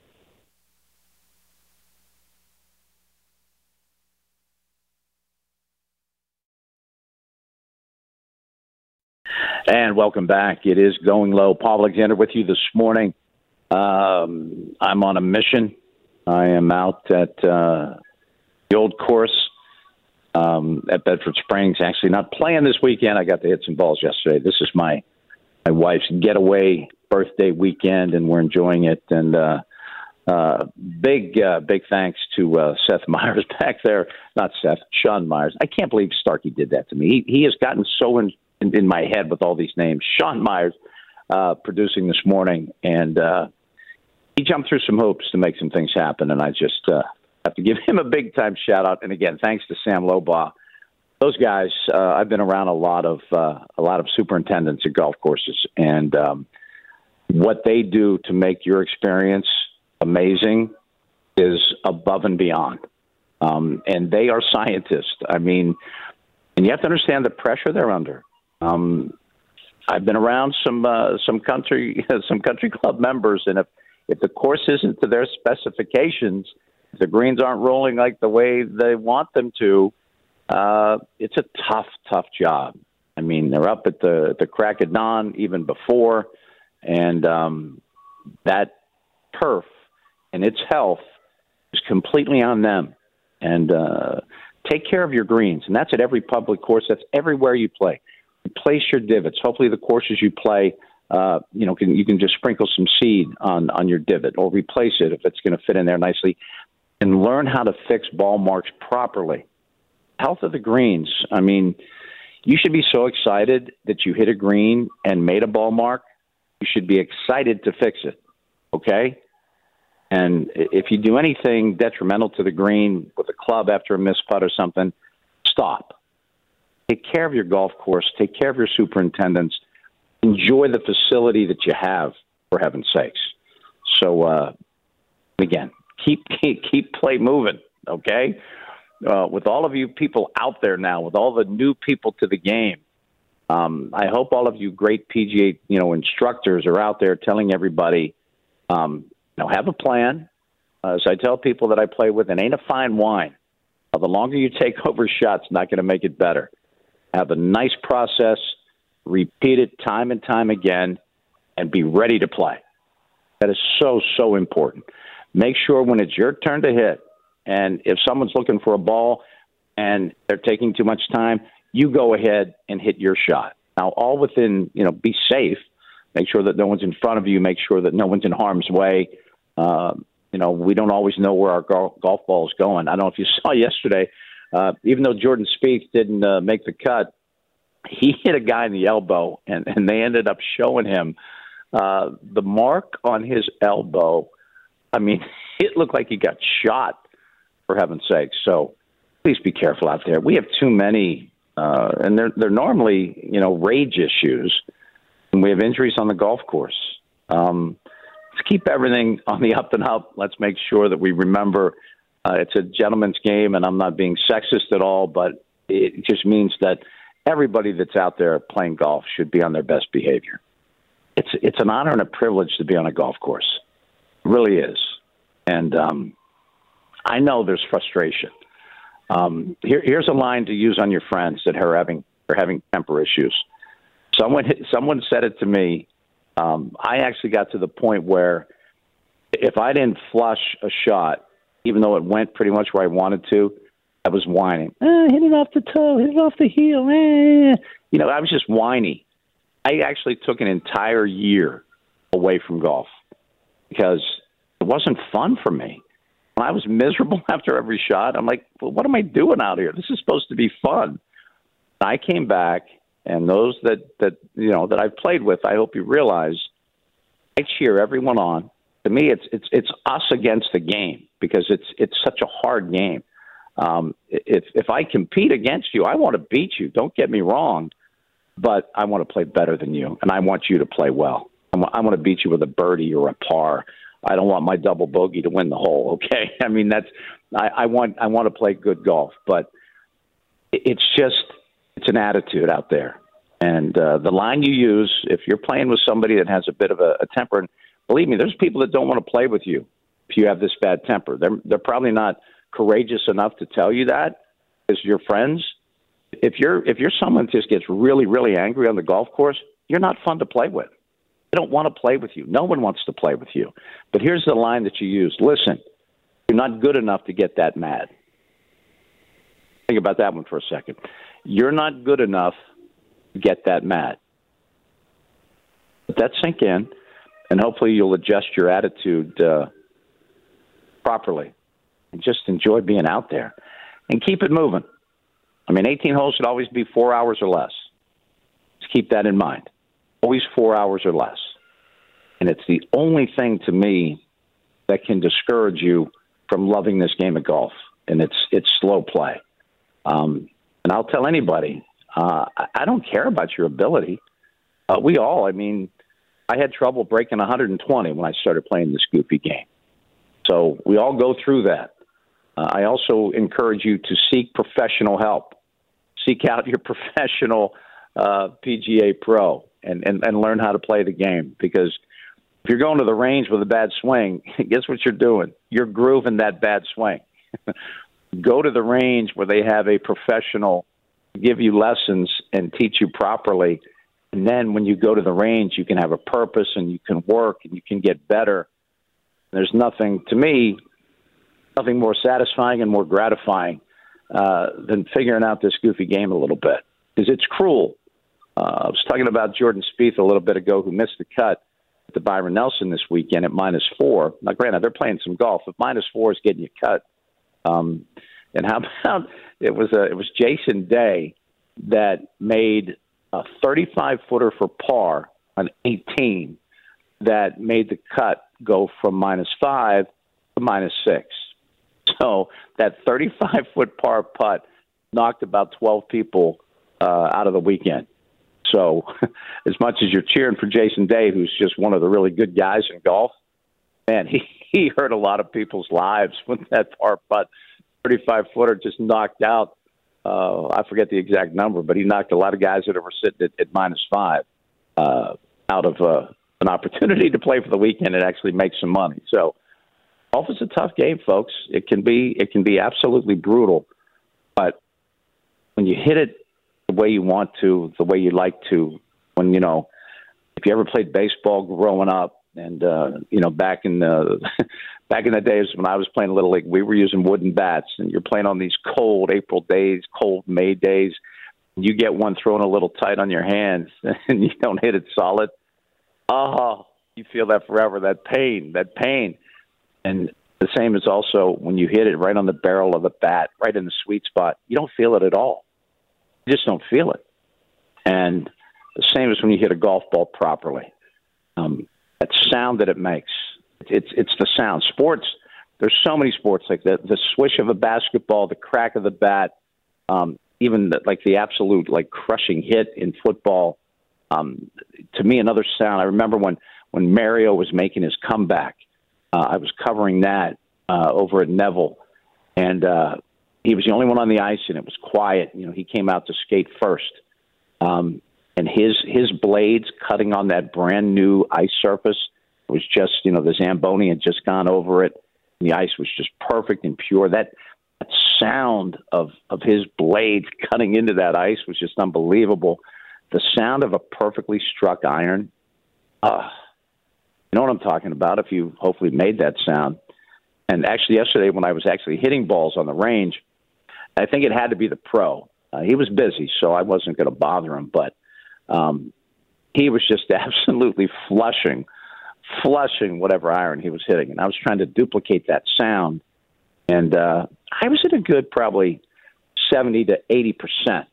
And welcome back. It is Going Low. Paul Alexander with you this morning. Um, I'm on a mission. I am out at uh, the old course um, at Bedford Springs. Actually, not playing this weekend. I got to hit some balls yesterday. This is my my wife's getaway birthday weekend, and we're enjoying it. And uh, uh, big uh, big thanks to uh, Seth Meyers back there. Not Seth, Sean Myers. I can't believe Starkey did that to me. He, he has gotten so in, in, in my head with all these names. Sean Myers uh, producing this morning, and uh, he jumped through some hoops to make some things happen, and I just uh, have to give him a big-time shout-out. And, again, thanks to Sam Lobaugh. Those guys, uh, I've been around a lot of uh, a lot of superintendents at golf courses, and um, what they do to make your experience amazing is above and beyond. Um, and they are scientists. I mean, and you have to understand the pressure they're under. Um, I've been around some uh, some country some country club members, and if If the course isn't to their specifications, if the greens aren't rolling like the way they want them to, uh, it's a tough, tough job. I mean, they're up at the, at the crack of dawn, even before, and um, that turf and its health is completely on them. And uh, take care of your greens, and that's at every public course. That's everywhere you play. Replace your divots. Hopefully the courses you play Uh, you know, can, you can just sprinkle some seed on, on your divot or replace it if it's going to fit in there nicely, and learn how to fix ball marks properly. Health of the greens. I mean, you should be so excited that you hit a green and made a ball mark. You should be excited to fix it, okay? And if you do anything detrimental to the green with a club after a missed putt or something, stop. Take care of your golf course. Take care of your superintendents. Enjoy the facility that you have, for heaven's sakes. So, uh, again, keep, keep keep play moving, okay? Uh, with all of you people out there now, with all the new people to the game, um, I hope all of you great P G A, you know, instructors are out there telling everybody, um, you know, have a plan. Uh, as I tell people that I play with, it ain't a fine wine. Uh, the longer you take over shots, not going to make it better. Have a nice process. Repeat it time and time again, and be ready to play. That is so, so important. Make sure when it's your turn to hit, and if someone's looking for a ball and they're taking too much time, you go ahead and hit your shot. Now, all within, you know, be safe. Make sure that no one's in front of you. Make sure that no one's in harm's way. Uh, you know, we don't always know where our golf, golf ball is going. I don't know if you saw yesterday, uh, even though Jordan Spieth didn't uh, make the cut, he hit a guy in the elbow, and, and they ended up showing him uh, the mark on his elbow. I mean, it looked like he got shot, for heaven's sake. So please be careful out there. We have too many, uh, and they're, they're normally, you know, rage issues, and we have injuries on the golf course. Um, let's keep everything on the up and up. Let's make sure that we remember uh, it's a gentleman's game, and I'm not being sexist at all, but it just means that everybody that's out there playing golf should be on their best behavior. It's it's an honor and a privilege to be on a golf course. It really is. And um, I know there's frustration. Um, here, here's a line to use on your friends that are having are having temper issues. Someone someone said it to me. Um, I actually got to the point where if I didn't flush a shot, even though it went pretty much where I wanted to, I was whining. Eh, hit it off the toe, hit it off the heel. Eh. You know, I was just whiny. I actually took an entire year away from golf because it wasn't fun for me. When I was miserable after every shot, I'm like, well, what am I doing out here? This is supposed to be fun. I came back, And those that, that you know that I've played with, I hope you realize, I cheer everyone on. To me, it's it's it's us against the game because it's it's such a hard game. Um, if if I compete against you, I want to beat you. Don't get me wrong, but I want to play better than you, and I want you to play well. I want, I want to beat you with a birdie or a par. I don't want my double bogey to win the hole. Okay, I mean that's I, I want I want to play good golf, but it's just it's an attitude out there, and uh, the line you use if you're playing with somebody that has a bit of a, a temper. And believe me, there's people that don't want to play with you if you have this bad temper. They're they're probably not courageous enough to tell you that as your friends. If you're if you're someone that just gets really really angry on the golf course, you're not fun to play with. They don't want to play with you. No one wants to play with you. But here's the line that you use. Listen, you're not good enough to get that mad. Think about that one for a second. You're not good enough to get that mad. Let that sink in, and hopefully you'll adjust your attitude uh, properly and just enjoy being out there and keep it moving. I mean, eighteen holes should always be four hours or less. Just keep that in mind. Always four hours or less. And it's the only thing to me that can discourage you from loving this game of golf. And it's it's slow play. Um, and I'll tell anybody, uh, I don't care about your ability. Uh, we all, I mean, I had trouble breaking one hundred twenty when I started playing this goofy game. So we all go through that. Uh, I also encourage you to seek professional help. Seek out your professional uh, P G A pro. And, and, and learn how to play the game. Because if you're going to the range with a bad swing, guess what you're doing? You're grooving that bad swing. Go to the range where they have a professional give you lessons and teach you properly. And then when you go to the range, you can have a purpose and you can work and you can get better. There's nothing, to me, nothing more satisfying and more gratifying uh, than figuring out this goofy game a little bit. Because it's cruel. Uh, I was talking about Jordan Spieth a little bit ago, who missed the cut at the Byron Nelson this weekend at minus four. Now, granted, they're playing some golf, but minus four is getting you cut. Um, and how about it was a, it was Jason Day that made a thirty-five footer for par on eighteen that made the cut go from minus five to minus six. So that thirty-five foot par putt knocked about twelve people uh, out of the weekend. So as much as you're cheering for Jason Day, who's just one of the really good guys in golf, man, he, he hurt a lot of people's lives with that par putt. thirty-five footer just knocked out, uh, I forget the exact number, but he knocked a lot of guys that were sitting at, at minus five uh, out of uh, an opportunity to play for the weekend and actually make some money. So golf is a tough game, folks. It can be it can be absolutely brutal, but when you hit it the way you want to, the way you like to, when, you know, if you ever played baseball growing up and, uh, you know, back in the, back in the days when I was playing Little League, we were using wooden bats and you're playing on these cold April days, cold May days. You get one thrown a little tight on your hands and you don't hit it solid. Oh, you feel that forever, that pain, that pain. And the same is also when you hit it right on the barrel of the bat, right in the sweet spot, you don't feel it at all. You just don't feel it. And the same as when you hit a golf ball properly. Um, that sound that it makes, it's it's the sound. Sports, there's so many sports like that. The swish of a basketball, the crack of the bat, um, even the, like the absolute like crushing hit in football. Um, to me, another sound. I remember when, when Mario was making his comeback. Uh, I was covering that uh, over at Neville. And uh he was the only one on the ice, and it was quiet. You know, he came out to skate first. Um, and his his blades cutting on that brand-new ice surface was just, you know, the Zamboni had just gone over it. And the ice was just perfect and pure. That, that sound of, of his blades cutting into that ice was just unbelievable. The sound of a perfectly struck iron. Uh, you know what I'm talking about if you hopefully made that sound. And actually yesterday when I was actually hitting balls on the range, I think it had to be the pro. Uh, he was busy, so I wasn't going to bother him. But um, he was just absolutely flushing, flushing whatever iron he was hitting. And I was trying to duplicate that sound. And uh, I was at a good probably seventy to eighty percent.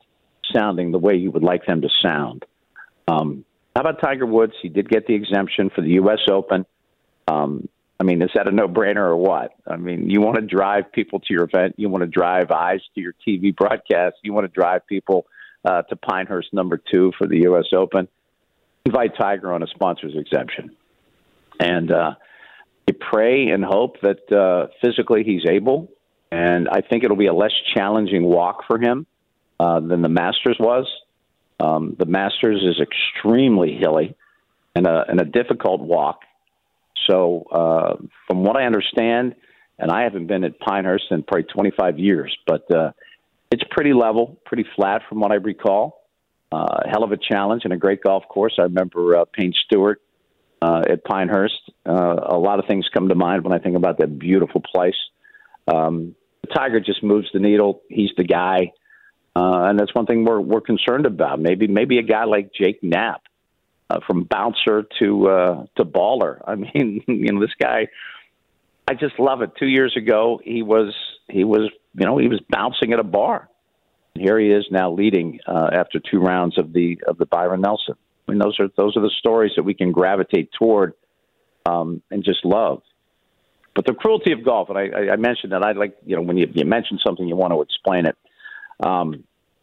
sounding the way you would like them to sound. Um, how about Tiger Woods? He did get the exemption for the U S Open. Um, I mean, is that a no-brainer or what? I mean, you want to drive people to your event. You want to drive eyes to your T V broadcast. You want to drive people uh, to Pinehurst number two for the U S Open. Invite Tiger on a sponsor's exemption. And uh, you pray and hope that uh, physically he's able. And I think it'll be a less challenging walk for him uh, than the Masters was. Um, the Masters is extremely hilly and a, and a difficult walk. So uh, from what I understand, and I haven't been at Pinehurst in probably twenty-five years, but uh, it's pretty level, pretty flat from what I recall. Uh, hell of a challenge and a great golf course. I remember uh, Payne Stewart uh, at Pinehurst. Uh, a lot of things come to mind when I think about that beautiful place. Um, Tiger just moves the needle. He's the guy. Uh, and that's one thing we're we're concerned about. Maybe maybe a guy like Jake Knapp. Uh, from bouncer to uh, to baller. I mean, you know, this guy, I just love it. Two years ago, he was he was you know he was bouncing at a bar. And here he is now leading uh, after two rounds of the of the Byron Nelson. I mean, those are those are the stories that we can gravitate toward um, and just love. But the cruelty of golf, and I, I mentioned that I like you know when you, you mention something, you want to explain it. Um,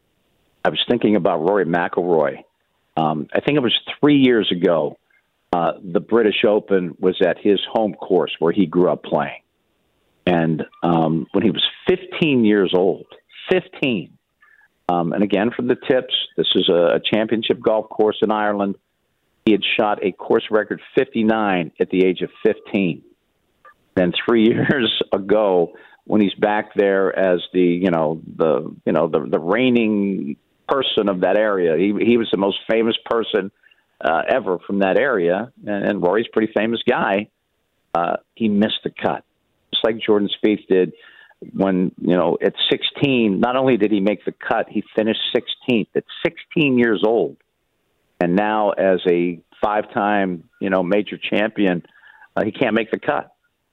I was thinking about Rory McIlroy. Um, I think it was three years ago, uh, the British Open was at his home course where he grew up playing. And um, when he was fifteen years old, fifteen, um, and again, from the tips, this is a, a championship golf course in Ireland. He had shot a course record fifty-nine at the age of fifteen. Then three years ago, when he's back there as the, you know, the, you know, the, the reigning person of that area. He he was the most famous person uh, ever from that area, and, and Rory's a pretty famous guy. Uh, he missed the cut, just like Jordan Spieth did when, you know, at sixteen, not only did he make the cut, he finished sixteenth at sixteen years old. And now as a five-time, you know, major champion, uh, he can't make the cut.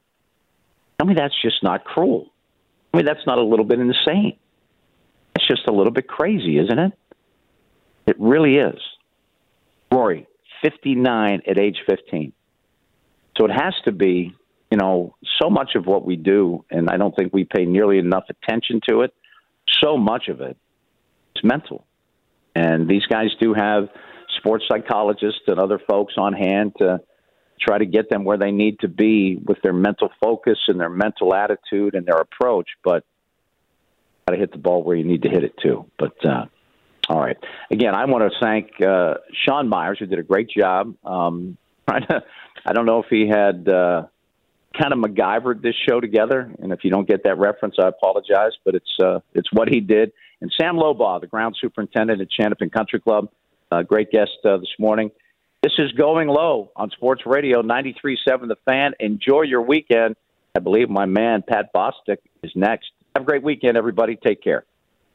I mean, that's just not cruel. I mean, that's not a little bit insane. It's just a little bit crazy, isn't it? It really is. Rory, fifty-nine at age fifteen. So it has to be, you know, so much of what we do, and I don't think we pay nearly enough attention to it, so much of it is mental. And these guys do have sports psychologists and other folks on hand to try to get them where they need to be with their mental focus and their mental attitude and their approach, but got to hit the ball where you need to hit it too. But uh, all right, again, I want to thank uh, Sean Myers, who did a great job. Um, trying to, I don't know if he had uh, kind of MacGyvered this show together, and if you don't get that reference, I apologize. But it's uh, it's what he did. And Sam Lobaugh, the ground superintendent at Chandapin Country Club, uh, great guest uh, this morning. This is Going Low on Sports Radio ninety-three point seven The Fan. Enjoy your weekend. I believe my man Pat Bostic is next. Have a great weekend, everybody. Take care.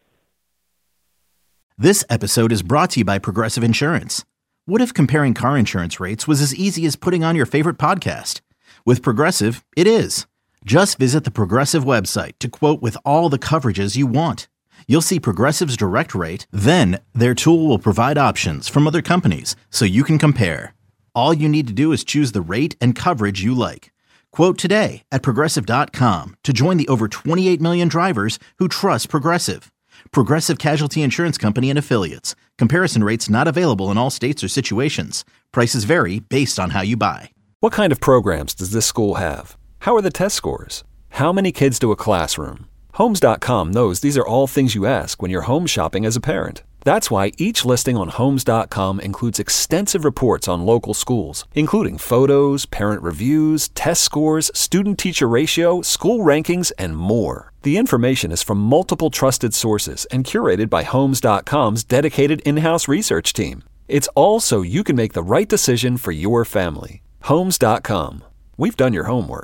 This episode is brought to you by Progressive Insurance. What if comparing car insurance rates was as easy as putting on your favorite podcast? With Progressive, it is. Just visit the Progressive website to quote with all the coverages you want. You'll see Progressive's direct rate, then their tool will provide options from other companies so you can compare. All you need to do is choose the rate and coverage you like. Quote today at Progressive dot com to join the over twenty-eight million drivers who trust Progressive. Progressive Casualty Insurance Company and Affiliates. Comparison rates not available in all states or situations. Prices vary based on how you buy. What kind of programs does this school have? How are the test scores? How many kids do a classroom? Homes dot com knows these are all things you ask when you're home shopping as a parent. That's why each listing on Homes dot com includes extensive reports on local schools, including photos, parent reviews, test scores, student-teacher ratio, school rankings, and more. The information is from multiple trusted sources and curated by Homes dot com's dedicated in-house research team. It's all so you can make the right decision for your family. Homes dot com. We've done your homework.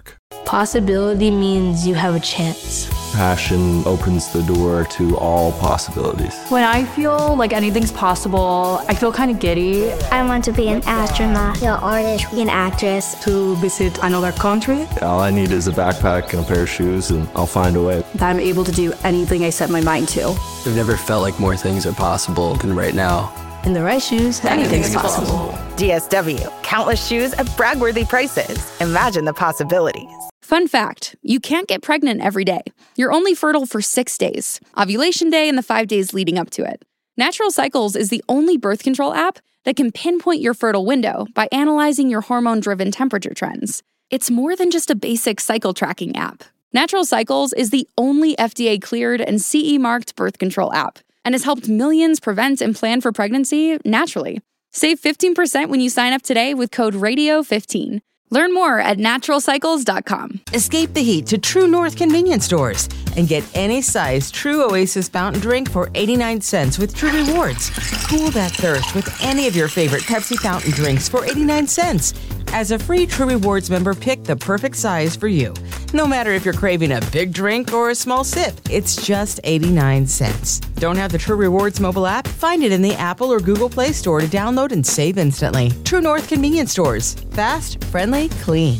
Possibility means you have a chance. Passion opens the door to all possibilities. When I feel like anything's possible, I feel kind of giddy. I want to be an astronaut, an artist, an actress. To visit another country. All I need is a backpack and a pair of shoes, and I'll find a way. That I'm able to do anything I set my mind to. I've never felt like more things are possible than right now. In the right shoes, anything's, anything's possible. possible. D S W, countless shoes at brag-worthy prices. Imagine the possibilities. Fun fact, you can't get pregnant every day. You're only fertile for six days, ovulation day and the five days leading up to it. Natural Cycles is the only birth control app that can pinpoint your fertile window by analyzing your hormone-driven temperature trends. It's more than just a basic cycle tracking app. Natural Cycles is the only F D A-cleared and C E-marked birth control app and has helped millions prevent and plan for pregnancy naturally. Save fifteen percent when you sign up today with code radio fifteen. Learn more at natural cycles dot com. Escape the heat to True North convenience stores and get any size True Oasis fountain drink for eighty-nine cents with True Rewards. Cool that thirst with any of your favorite Pepsi fountain drinks for eighty-nine cents. As a free True Rewards member, pick the perfect size for you. No matter if you're craving a big drink or a small sip, it's just eighty-nine cents. Don't have the True Rewards mobile app? Find it in the Apple or Google Play Store to download and save instantly. True North convenience stores. Fast, friendly, clean.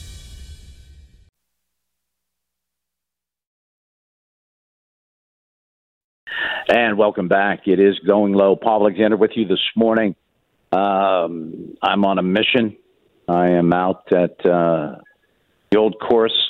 And welcome back. It is Going Low. Paul Alexander with you this morning. Um, I'm on a mission. I am out at uh, the old course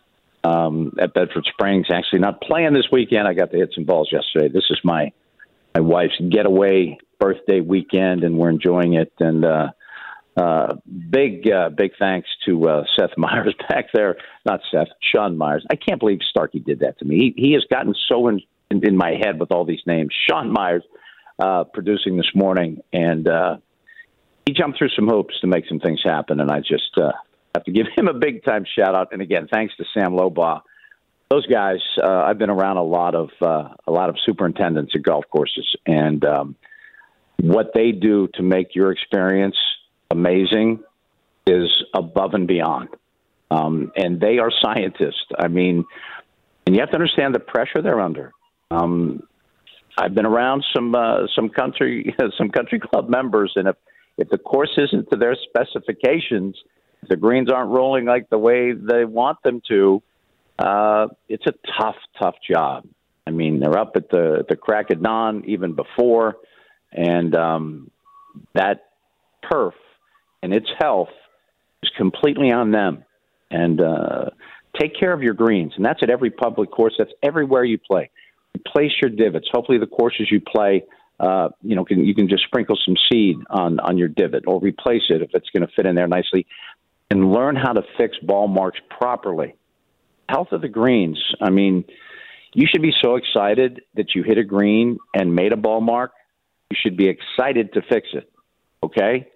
um, at Bedford Springs. Actually, not playing this weekend. I got to hit some balls yesterday. This is my my wife's getaway birthday weekend, and we're enjoying it. And uh, uh, big uh, big thanks to uh, Seth Meyers back there. Not Seth, Sean Myers. I can't believe Starkey did that to me. He, he has gotten so in, in, in my head with all these names. Sean Myers uh, producing this morning, and uh, he jumped through some hoops to make some things happen, and I just uh, have to give him a big-time shout-out. And, again, thanks to Sam Lobaugh. Those guys, uh, I've been around a lot of uh, a lot of superintendents at golf courses, and um, what they do to make your experience amazing is above and beyond. Um, and they are scientists. I mean, and you have to understand the pressure they're under. Um, I've been around some uh, some country some country club members, and if If the course isn't to their specifications, if the greens aren't rolling like the way they want them to, uh, it's a tough, tough job. I mean, they're up at the, at the crack of dawn, even before, and um, that turf and its health is completely on them. And uh, take care of your greens, and that's at every public course. That's everywhere you play. Replace your divots. Hopefully the courses you play Uh, you know, can, you can just sprinkle some seed on, on your divot or replace it if it's going to fit in there nicely, and learn how to fix ball marks properly. Health of the greens. I mean, you should be so excited that you hit a green and made a ball mark. You should be excited to fix it, okay?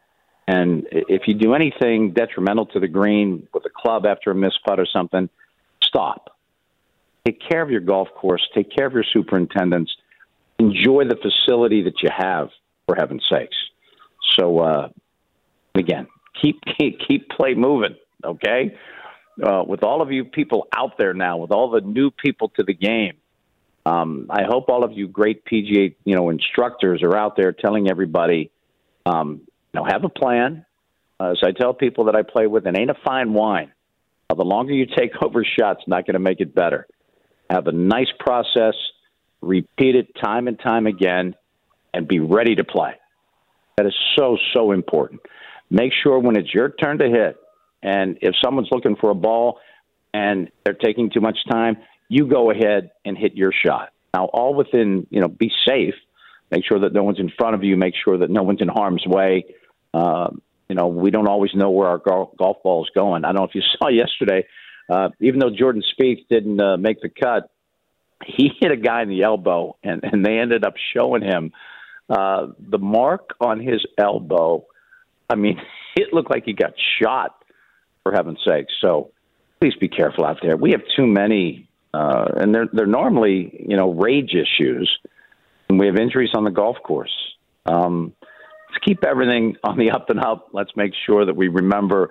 And if you do anything detrimental to the green with a club after a missed putt or something, stop. Take care of your golf course. Take care of your superintendents. Enjoy the facility that you have, for heaven's sakes. So, uh, again, keep, keep keep play moving, okay? Uh, with all of you people out there now, with all the new people to the game, um, I hope all of you great P G A, you know, instructors are out there telling everybody, um, you know, have a plan. Uh, as I tell people that I play with, it ain't a fine wine. Uh, the longer you take over shots, not going to make it better. Have a nice process. Repeat it time and time again, and be ready to play. That is so, so important. Make sure when it's your turn to hit, and if someone's looking for a ball and they're taking too much time, you go ahead and hit your shot. Now, all within, you know, be safe. Make sure that no one's in front of you. Make sure that no one's in harm's way. Uh, you know, we don't always know where our golf, golf ball is going. I don't know if you saw yesterday, uh, even though Jordan Spieth didn't uh, make the cut, he hit a guy in the elbow, and, and they ended up showing him uh, the mark on his elbow. I mean, it looked like he got shot, for heaven's sake. So please be careful out there. We have too many, uh, and they're, they're normally, you know, rage issues, and we have injuries on the golf course. Um, let's keep everything on the up and up. Let's make sure that we remember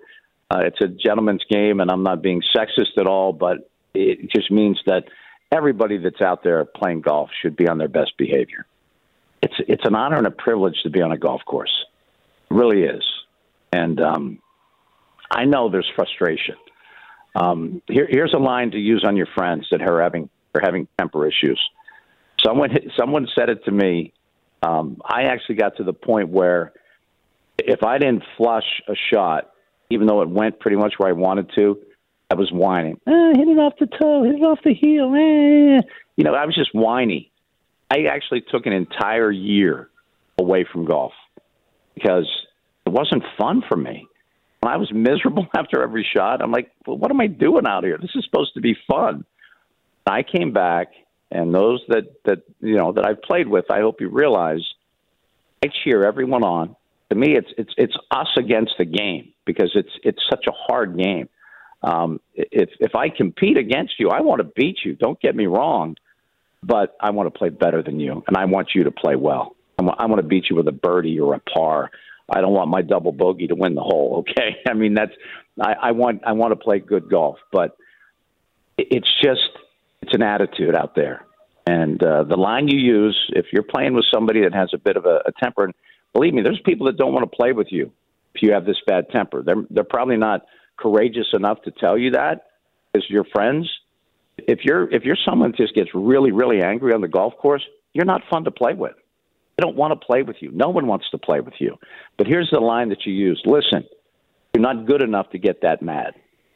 Uh, it's a gentleman's game, and I'm not being sexist at all, but it just means that everybody that's out there playing golf should be on their best behavior. It's it's an honor and a privilege to be on a golf course. It really is. And um, I know there's frustration. Um, here, here's a line to use on your friends that are having are having temper issues. Someone someone said it to me. Um, I actually got to the point where if I didn't flush a shot, even though it went pretty much where I wanted to, I was whining. Eh, hit it off the toe, hit it off the heel. Eh. You know, I was just whiny. I actually took an entire year away from golf because it wasn't fun for me. When I was miserable after every shot, I'm like, well, what am I doing out here? This is supposed to be fun. I came back, and those that, that you know that I've played with, I hope you realize, I cheer everyone on. To me, it's it's it's us against the game because it's it's such a hard game. Um, if if I compete against you, I want to beat you. Don't get me wrong. But I want to play better than you, and I want you to play well. I want, I want to beat you with a birdie or a par. I don't want my double bogey to win the hole, okay? I mean, that's I, I want I want to play good golf, but it's just it's an attitude out there. And uh, the line you use, if you're playing with somebody that has a bit of a, a temper, and believe me, there's people that don't want to play with you if you have this bad temper. They're they're probably not courageous enough to tell you that as your friends. If you're if you're someone that just gets really, really angry on the golf course, you're not fun to play with. They don't want to play with you. No one wants to play with you. But here's the line that you use. Listen, you're not good enough to get that mad.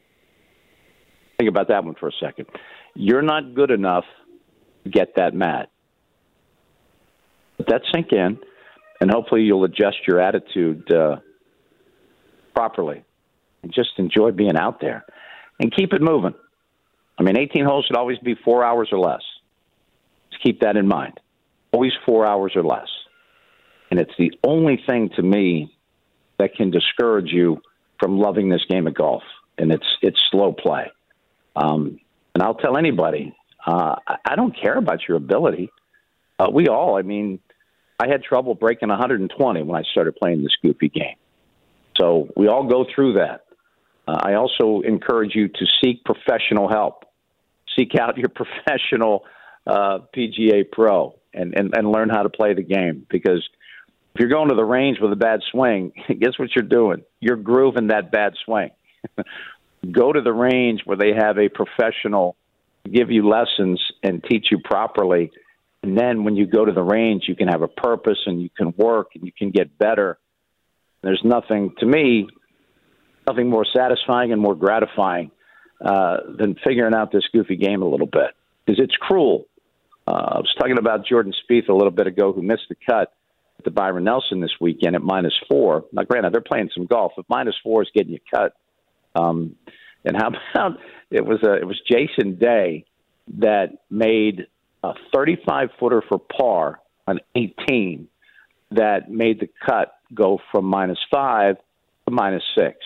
Think about that one for a second. You're not good enough to get that mad. Let that sink in, and hopefully you'll adjust your attitude uh, properly and just enjoy being out there and keep it moving. I mean, eighteen holes should always be four hours or less. Just keep that in mind. Always four hours or less. And it's the only thing to me that can discourage you from loving this game of golf. And it's it's slow play. Um, and I'll tell anybody, uh, I, I don't care about your ability. Uh, we all, I mean, I had trouble breaking one hundred twenty when I started playing this goofy game. So we all go through that. Uh, I also encourage you to seek professional help. Seek out your professional uh, P G A pro and, and, and learn how to play the game. Because if you're going to the range with a bad swing, guess what you're doing? You're grooving that bad swing. Go to the range where they have a professional give you lessons and teach you properly. And then when you go to the range, you can have a purpose and you can work and you can get better. There's nothing, to me, nothing more satisfying and more gratifying uh, than figuring out this goofy game a little bit, because it's cruel. Uh, I was talking about Jordan Spieth a little bit ago, who missed the cut at the Byron Nelson this weekend at minus four. Now, granted, they're playing some golf, but minus four is getting you cut. Um, and how about it was a, it was Jason Day that made a thirty-five footer for par on eighteen that made the cut go from minus five to minus six.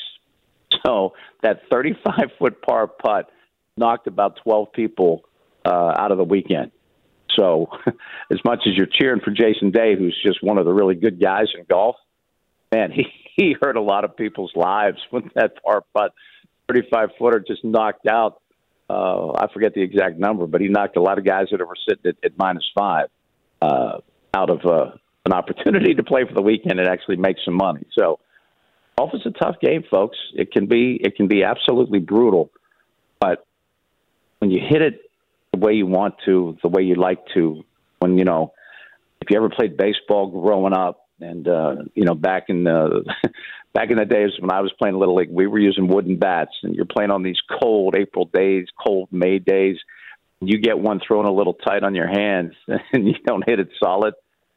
So that thirty-five foot par putt knocked about twelve people uh, out of the weekend. So as much as you're cheering for Jason Day, who's just one of the really good guys in golf, man, he, he hurt a lot of people's lives with that par putt. thirty-five footer just knocked out, uh, I forget the exact number, but he knocked a lot of guys that were sitting at, at minus five uh, out of uh, an opportunity to play for the weekend and actually make some money. So golf is a tough game, folks. It can be it can be absolutely brutal, but when you hit it the way you want to, the way you like to, when, you know, if you ever played baseball growing up, and uh, you know, back in the back in the days when I was playing Little League, we were using wooden bats, and you're playing on these cold April days, cold May days. You get one thrown a little tight on your hands, and you don't hit it solid.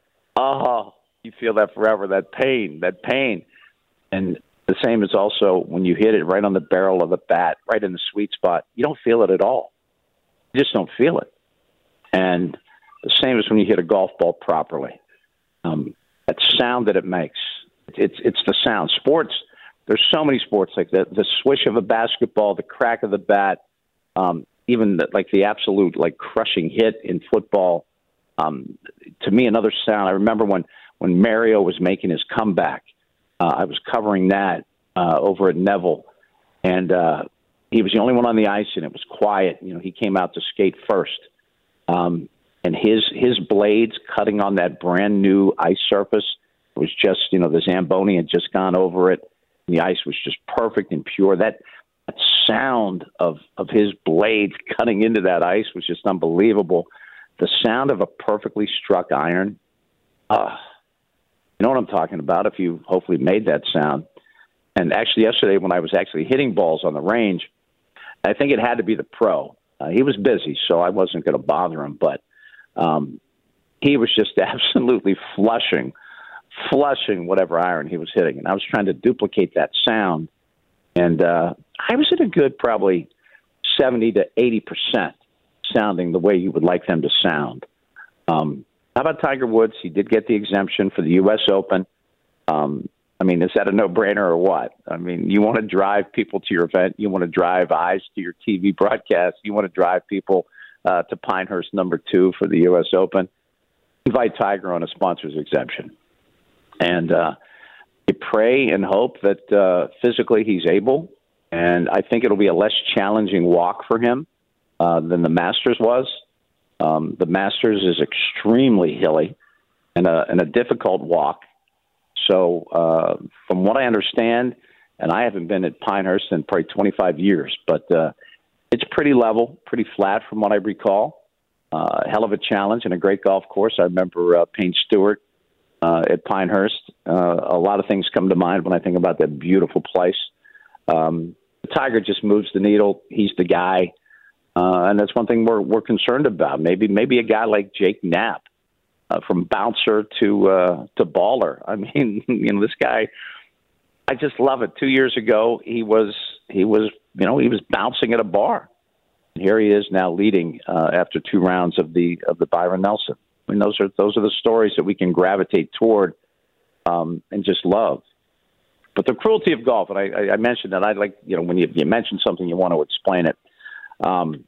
Oh, you feel that forever. That pain, that pain. And the same is also when you hit it right on the barrel of the bat, right in the sweet spot. You don't feel it at all. You just don't feel it. And the same as when you hit a golf ball properly. Um, that sound that it makes, it's it's the sound. Sports, there's so many sports like that. The swish of a basketball, the crack of the bat, um, even the, like the absolute like crushing hit in football. Um, to me, another sound. I remember when, when Mario was making his comeback. Uh, I was covering that uh, over at Neville, And uh, he was the only one on the ice, and it was quiet. You know, he came out to skate first. Um, and his his blades cutting on that brand-new ice surface was just, you know, the Zamboni had just gone over it. The ice was just perfect and pure. That, that sound of, of his blades cutting into that ice was just unbelievable. The sound of a perfectly struck iron. Uh, you know what I'm talking about if you hopefully made that sound. And actually yesterday when I was actually hitting balls on the range, I think it had to be the pro. Uh, he was busy, so I wasn't going to bother him. But um, he was just absolutely flushing, flushing whatever iron he was hitting. And I was trying to duplicate that sound. And uh, I was at a good probably seventy to eighty percent sounding the way you would like them to sound. Um, how about Tiger Woods? He did get the exemption for the U S Open. Um, I mean, is that a no-brainer or what? I mean, you want to drive people to your event. You want to drive eyes to your T V broadcast. You want to drive people uh, to Pinehurst number two for the U S Open. Invite Tiger on a sponsor's exemption. And uh, you pray and hope that uh, physically he's able. And I think it'll be a less challenging walk for him uh, than the Masters was. Um, the Masters is extremely hilly and a, and a difficult walk. So uh, from what I understand, and I haven't been at Pinehurst in probably twenty-five years, but uh, it's pretty level, pretty flat from what I recall. Uh, hell of a challenge and a great golf course. I remember uh, Payne Stewart uh, at Pinehurst. Uh, a lot of things come to mind when I think about that beautiful place. Um, Tiger just moves the needle. He's the guy. Uh, and that's one thing we're we're concerned about. Maybe maybe a guy like Jake Knapp, uh, from bouncer to uh, to baller. I mean, you know, this guy. I just love it. Two years ago, he was he was you know he was bouncing at a bar. And here he is now leading uh, after two rounds of the of the Byron Nelson. I mean, those are those are the stories that we can gravitate toward um, and just love. But the cruelty of golf, and I, I mentioned that I like you know when you, you mention something, you want to explain it. Um,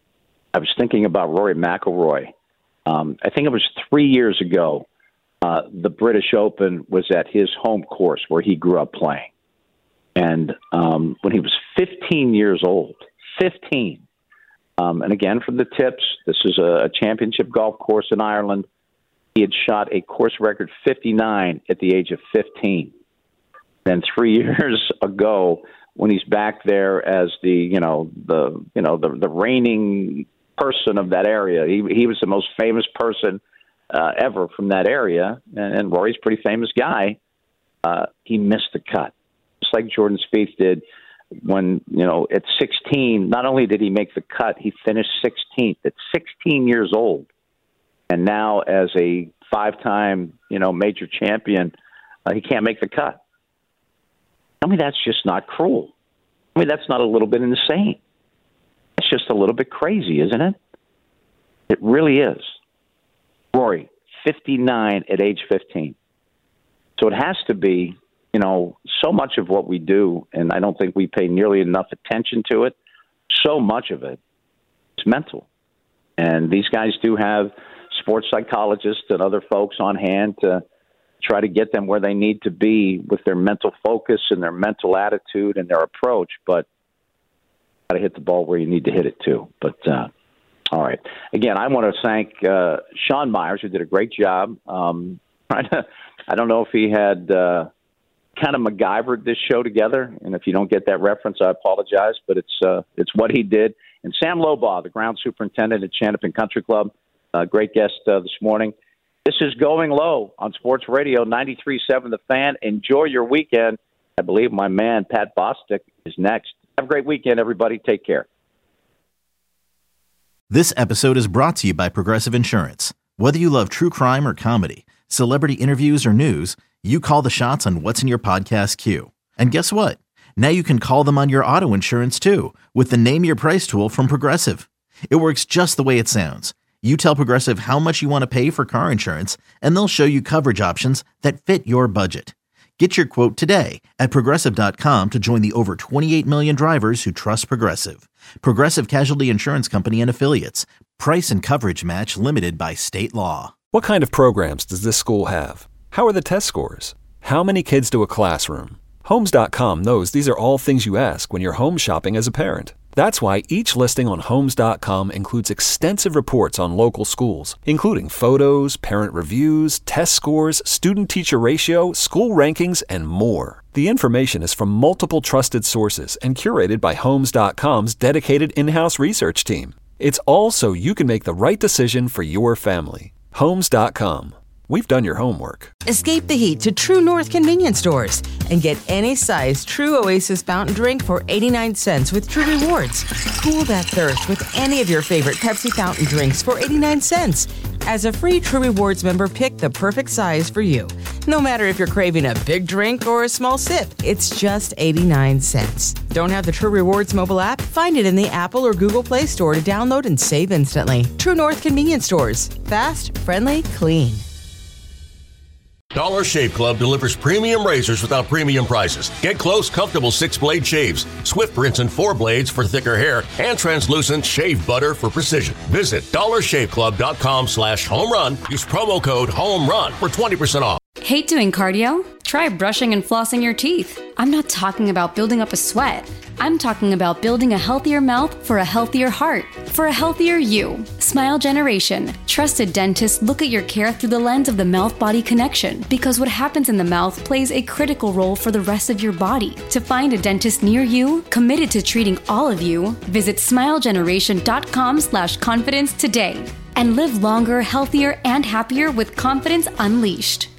I was thinking about Rory McIlroy. Um, I think it was three years ago. Uh, the British Open was at his home course where he grew up playing. And um, when he was fifteen years old, fifteen, um, and again, from the tips, this is a, a championship golf course in Ireland. He had shot a course record fifty-nine at the age of fifteen. Then three years ago, when he's back there as the, you know, the, you know, the, the reigning person of that area, he, he was the most famous person uh, ever from that area. And, and Rory's a pretty famous guy. Uh, he missed the cut, just like Jordan Spieth did when, you know, at sixteen, not only did he make the cut, he finished sixteenth at sixteen years old. And now as a five-time, you know, major champion, uh, he can't make the cut. I mean, that's just not cruel. I mean, that's not a little bit insane. It's just a little bit crazy, isn't it? It really is. Rory, fifty-nine at age fifteen. So it has to be, you know, so much of what we do, and I don't think we pay nearly enough attention to it, so much of it is mental. And these guys do have sports psychologists and other folks on hand to try to get them where they need to be with their mental focus and their mental attitude and their approach, but got to hit the ball where you need to hit it too. But, uh, all right. Again, I want to thank uh, Sean Myers, who did a great job. Um, I don't know if he had uh, kind of MacGyvered this show together, and if you don't get that reference, I apologize, but it's uh, it's what he did. And Sam Lobaugh, the ground superintendent at Chandapin Country Club, uh, great guest uh, this morning. This is Going Low on Sports Radio ninety-three point seven The Fan. Enjoy your weekend. I believe my man, Pat Bostic, is next. Have a great weekend, everybody. Take care. This episode is brought to you by Progressive Insurance. Whether you love true crime or comedy, celebrity interviews or news, you call the shots on what's in your podcast queue. And guess what? Now you can call them on your auto insurance too with the Name Your Price tool from Progressive. It works just the way it sounds. You tell Progressive how much you want to pay for car insurance, and they'll show you coverage options that fit your budget. Get your quote today at Progressive dot com to join the over twenty-eight million drivers who trust Progressive. Progressive Casualty Insurance Company and Affiliates. Price and coverage match limited by state law. What kind of programs does this school have? How are the test scores? How many kids do a classroom Homes dot com knows these are all things you ask when you're home shopping as a parent. That's why each listing on Homes dot com includes extensive reports on local schools, including photos, parent reviews, test scores, student-teacher ratio, school rankings, and more. The information is from multiple trusted sources and curated by Homes dot com's dedicated in-house research team. It's all so you can make the right decision for your family. Homes dot com. We've done your homework. Escape the heat to True North convenience stores and get any size True Oasis fountain drink for eighty-nine cents with True Rewards. Cool that thirst with any of your favorite Pepsi fountain drinks for eighty-nine cents. As a free True Rewards member, pick the perfect size for you. No matter if you're craving a big drink or a small sip, it's just eighty-nine cents. Don't have the True Rewards mobile app? Find it in the Apple or Google Play Store to download and save instantly. True North convenience stores. Fast, friendly, clean. Dollar Shave Club delivers premium razors without premium prices. Get close, comfortable six-blade shaves, swift rinse and four blades for thicker hair, and translucent shave butter for precision. Visit dollar shave club dot com slash home run. Use promo code HOMERUN for twenty percent off. Hate doing cardio? Try brushing and flossing your teeth. I'm not talking about building up a sweat. I'm talking about building a healthier mouth for a healthier heart, for a healthier you. Smile Generation. Trusted dentists look at your care through the lens of the mouth-body connection, because what happens in the mouth plays a critical role for the rest of your body. To find a dentist near you, committed to treating all of you, visit smile generation dot com slash confidence today and live longer, healthier, and happier with confidence unleashed.